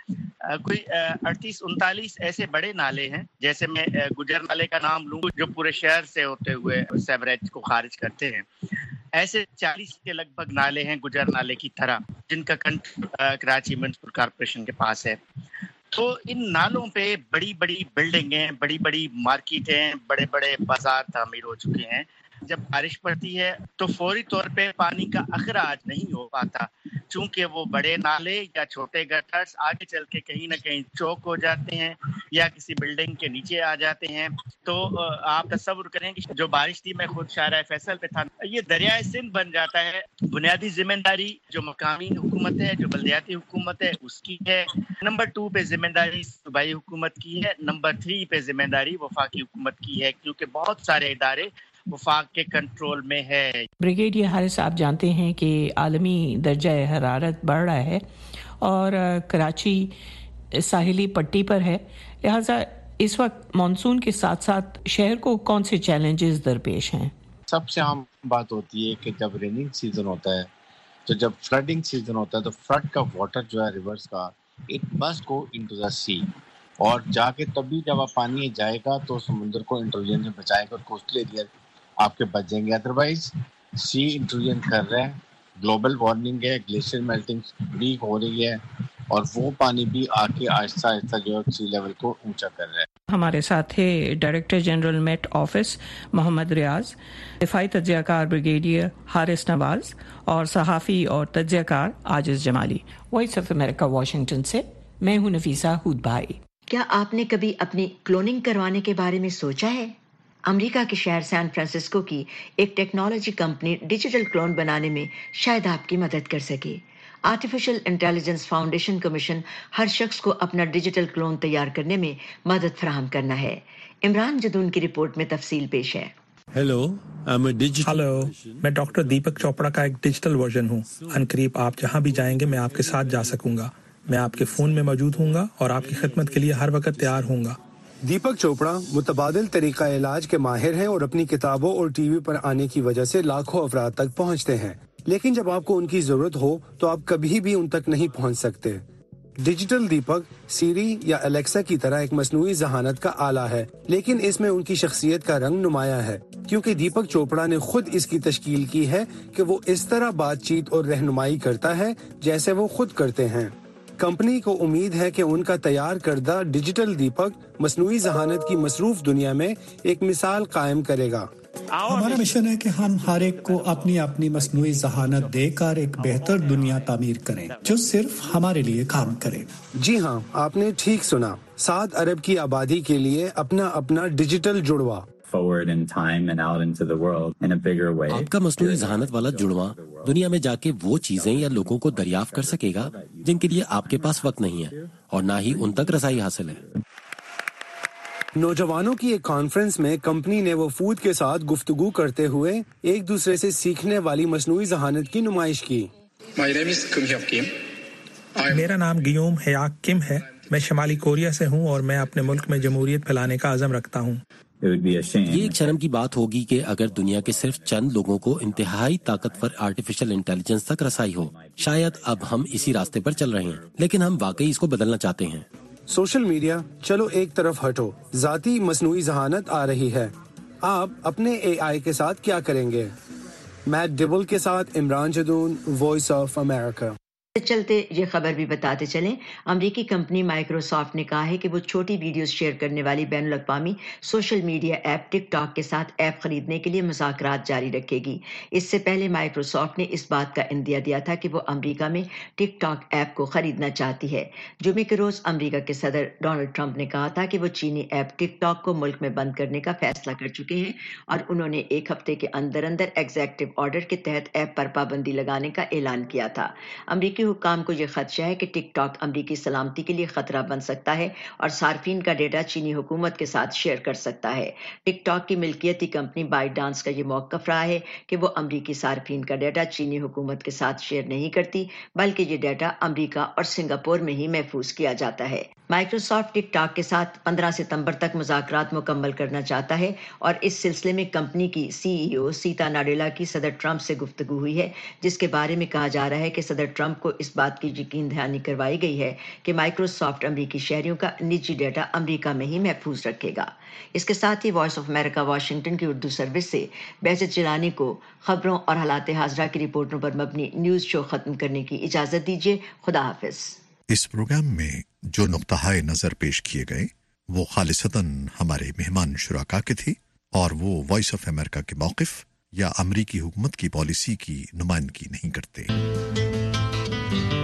कोई अड़तीस उनतालीस ऐसे बड़े नाले हैं, जैसे मैं गुजर नाले का नाम लूँ जो पूरे शहर से होते हुए सेवरेज को खारिज करते हैं, ऐसे चालीस के लगभग नाले हैं गुजर नाले की तरह, जिनका कंट्रोल कराची म्युनिसिपल कॉर्पोरेशन के पास है। तो इन नालों पे बड़ी बड़ी बिल्डिंगें, बड़ी बड़ी मार्केटें, बड़े बड़े बाजार तामीर हो चुके हैं। जब बारिश पड़ती है तो फौरी तौर पे पानी का अखराज नहीं हो पाता, चूंकि वो बड़े नाले या छोटे गटर्स आगे चल के कहीं ना कहीं चौक हो जाते हैं या किसी बिल्डिंग के नीचे आ जाते हैं। तो आप तसव्वुर करें कि जो बारिश थी, मैं खुद शाहराह फैसल पे था, ये दरियाए सिंध बन जाता है। बुनियादी जिम्मेदारी जो मकामी हुकूमत है, जो बल्दियाती हुकूमत है, उसकी है। नंबर टू पे जिम्मेदारी सूबाई हुकूमत की है। नंबर थ्री पे जिम्मेदारी वफाकी हुकूमत की है, क्योंकि बहुत सारे इदारे वफाक के कंट्रोल में है। ब्रिगेडियर हारिस, आप जानते हैं कि आलमी दर्जा हरारत बढ़ रहा है और कराची साहिली पट्टी पर है, लिहाजा इस वक्त मानसून के साथ साथ शहर को कौन से चैलेंजेस दरपेश हैं? सबसे आम बात होती है कि जब रेनिंग सीजन होता है, तो जब फ्लडिंग सीजन होता है, तो फ्लड का वाटर जो है रिवर्स का, it must go into the sea, और जाके तभी जब आप पानी जाएगा तो समुद्र को इंट्रूजन से बचाएगा और कोस्टल एरिया आपके बच जाएंगे। अदरवाइज सी इंट्रूजन कर रहा है, ग्लोबल वार्मिंग है, ग्लेशियर मेल्टिंग भी हो रही है, और वो पानी भी आके आहिस्ता आहिस्ता जो सी लेवल को ऊंचा कर रहा है। हमारे साथ है director general Met office Mohammad Riaz, दिफाई तज्ज़ियाकार ब्रिगेडियर हारिस नवाज और सहाफ़ी और तज्ज़ियाकार Aajiz Jamali. Voice of America Washington से मैं हूं नफीसा हुद भाई। क्या आपने कभी अपनी क्लोनिंग करवाने के बारे में सोचा है? अमेरिका के शहर सैन फ्रांसिस्को की एक टेक्नोलॉजी कंपनी डिजिटल क्लोन बनाने में शायद आपकी मदद कर सके। आर्टिफिशियल इंटेलिजेंस फाउंडेशन का मिशन हर शख्स को अपना डिजिटल क्लोन तैयार करने में मदद फराहम करना है। इमरान जदून की रिपोर्ट में तफसील पेश है। हेलो, हेलो, मैं डॉक्टर दीपक चोपड़ा का एक डिजिटल वर्जन हूँ। अनकरीब आप जहाँ भी जाएंगे मैं आपके साथ जा सकूंगा। मैं आपके फोन में मौजूद हूँगा और आपकी खिदमत के लिए हर वक्त तैयार हूँगा। दीपक चोपड़ा मुतबादिल तरीका इलाज के माहिर हैं और अपनी किताबों और टीवी पर आने की वजह से लाखों अफराद तक पहुंचते हैं, लेकिन जब आपको उनकी जरूरत हो तो आप कभी भी उन तक नहीं पहुंच सकते। डिजिटल दीपक सीरी या अलेक्सा की तरह एक मसनूई जहानत का आला है, लेकिन इसमें उनकी शख्सियत का रंग नुमाया है, क्योंकि दीपक चोपड़ा ने खुद इसकी तश्कील की है कि वो इस तरह बातचीत और रहनुमाई करता है जैसे वो खुद करते हैं। कंपनी को उम्मीद है कि उनका तैयार करदा डिजिटल दीपक मसनूई जहानत की मसरूफ दुनिया में एक मिसाल कायम करेगा। हमारा मिशन है कि हम हर एक को अपनी अपनी मसनूई जहानत देकर एक बेहतर दुनिया तामीर करें जो सिर्फ हमारे लिए काम करे। जी हाँ, आपने ठीक सुना। सात अरब की आबादी के लिए अपना अपना डिजिटल जुड़वा। forward in time and out into the world in a bigger way. आपका मसनूई जहानत वाला जुड़वा दुनिया में जाके वो चीजें या लोगों को दरियाफ्त कर सकेगा जिनके लिए आपके पास वक्त नहीं है और ना ही उन तक रसाई हासिल है। नौजवानों की एक कॉन्फ्रेंस में कंपनी ने वफूद के साथ गुफ्तगू करते हुए एक दूसरे से सीखने वाली मसनूई जहानत की नुमाइश की। मेरा नाम गियोम हयाक किम है। मैं शमाली कोरिया से हूँ और मैं अपने मुल्क में जमहूरियत फैलाने का अज़म रखता हूँ। ये एक शर्म की बात होगी कि अगर दुनिया के सिर्फ चंद लोगों को इंतहाई ताकतवर आर्टिफिशियल इंटेलिजेंस तक रसाई हो। शायद अब हम इसी रास्ते पर चल रहे हैं, लेकिन हम वाकई इसको बदलना चाहते हैं। सोशल मीडिया चलो एक तरफ हटो, जाती मसनूई जहानत आ रही है। आप अपने एआई के साथ क्या करेंगे? मैट डिबल के साथ Imran Jadoon, Voice of America. चलते ये खबर भी बताते चलें, अमेरिकी कंपनी माइक्रोसॉफ्ट ने कहा है कि वो छोटी वीडियोस शेयर करने वाली बैनुल अक़वामी सोशल मीडिया ऐप टिकटॉक के साथ ऐप खरीदने के लिए मुज़ाकरात जारी रखेगी। इससे पहले माइक्रोसॉफ्ट ने इस बात का इंदिया दिया था कि वो अमेरिका में टिकटॉक ऐप को खरीदना चाहती है। जुमे के रोज अमेरिका के सदर डोनाल्ड ट्रंप ने कहा था कि वो चीनी ऐप टिकटॉक को मुल्क में बंद करने का फैसला कर चुके हैं और उन्होंने एक हफ्ते के अंदर अंदर एग्जीक्यूटिव ऑर्डर के तहत ऐप पर पाबंदी लगाने का ऐलान किया था। अमेरिकी امریکی حکام کو یہ خدشہ ہے کہ ٹک ٹاک امریکی سلامتی کے لیے خطرہ بن سکتا ہے اور صارفین کا ڈیٹا چینی حکومت کے ساتھ شیئر کر سکتا ہے۔ ٹک ٹاک کی ملکیتی کمپنی بائٹ ڈانس کا یہ موقف رہا ہے کہ وہ امریکی صارفین کا ڈیٹا چینی حکومت کے ساتھ شیئر نہیں کرتی، بلکہ یہ ڈیٹا امریکہ اور سنگاپور میں ہی محفوظ کیا جاتا ہے۔ مائیکروسافٹ ٹک ٹاک کے ساتھ پندرہ ستمبر تک مذاکرات مکمل کرنا چاہتا ہے اور اس سلسلے میں کمپنی کی سی ای او سیتا ناڈیلا کی صدر ٹرمپ سے گفتگو ہوئی ہے، جس کے بارے میں کہا جا رہا ہے کہ صدر ٹرمپ کو اس بات کی یقین دہانی کروائی گئی ہے کہ مائیکروسافٹ امریکی شہریوں کا نجی ڈیٹا امریکہ میں ہی محفوظ رکھے گا۔ اس کے ساتھ ہی وائس آف امریکہ واشنگٹن کی اردو سروس سے بہجت جیلانی کو خبروں اور حالات حاضرہ کی رپورٹوں پر مبنی نیوز شو ختم کرنے کی اجازت دیجیے۔ خدا حافظ۔ اس پروگرام میں جو نقطہ نظر پیش کیے گئے وہ خالصتاً ہمارے مہمان شرکا کے تھے اور وہ وائس آف امریکہ کے موقف یا امریکی حکومت کی پالیسی کی نمائندگی نہیں کرتے۔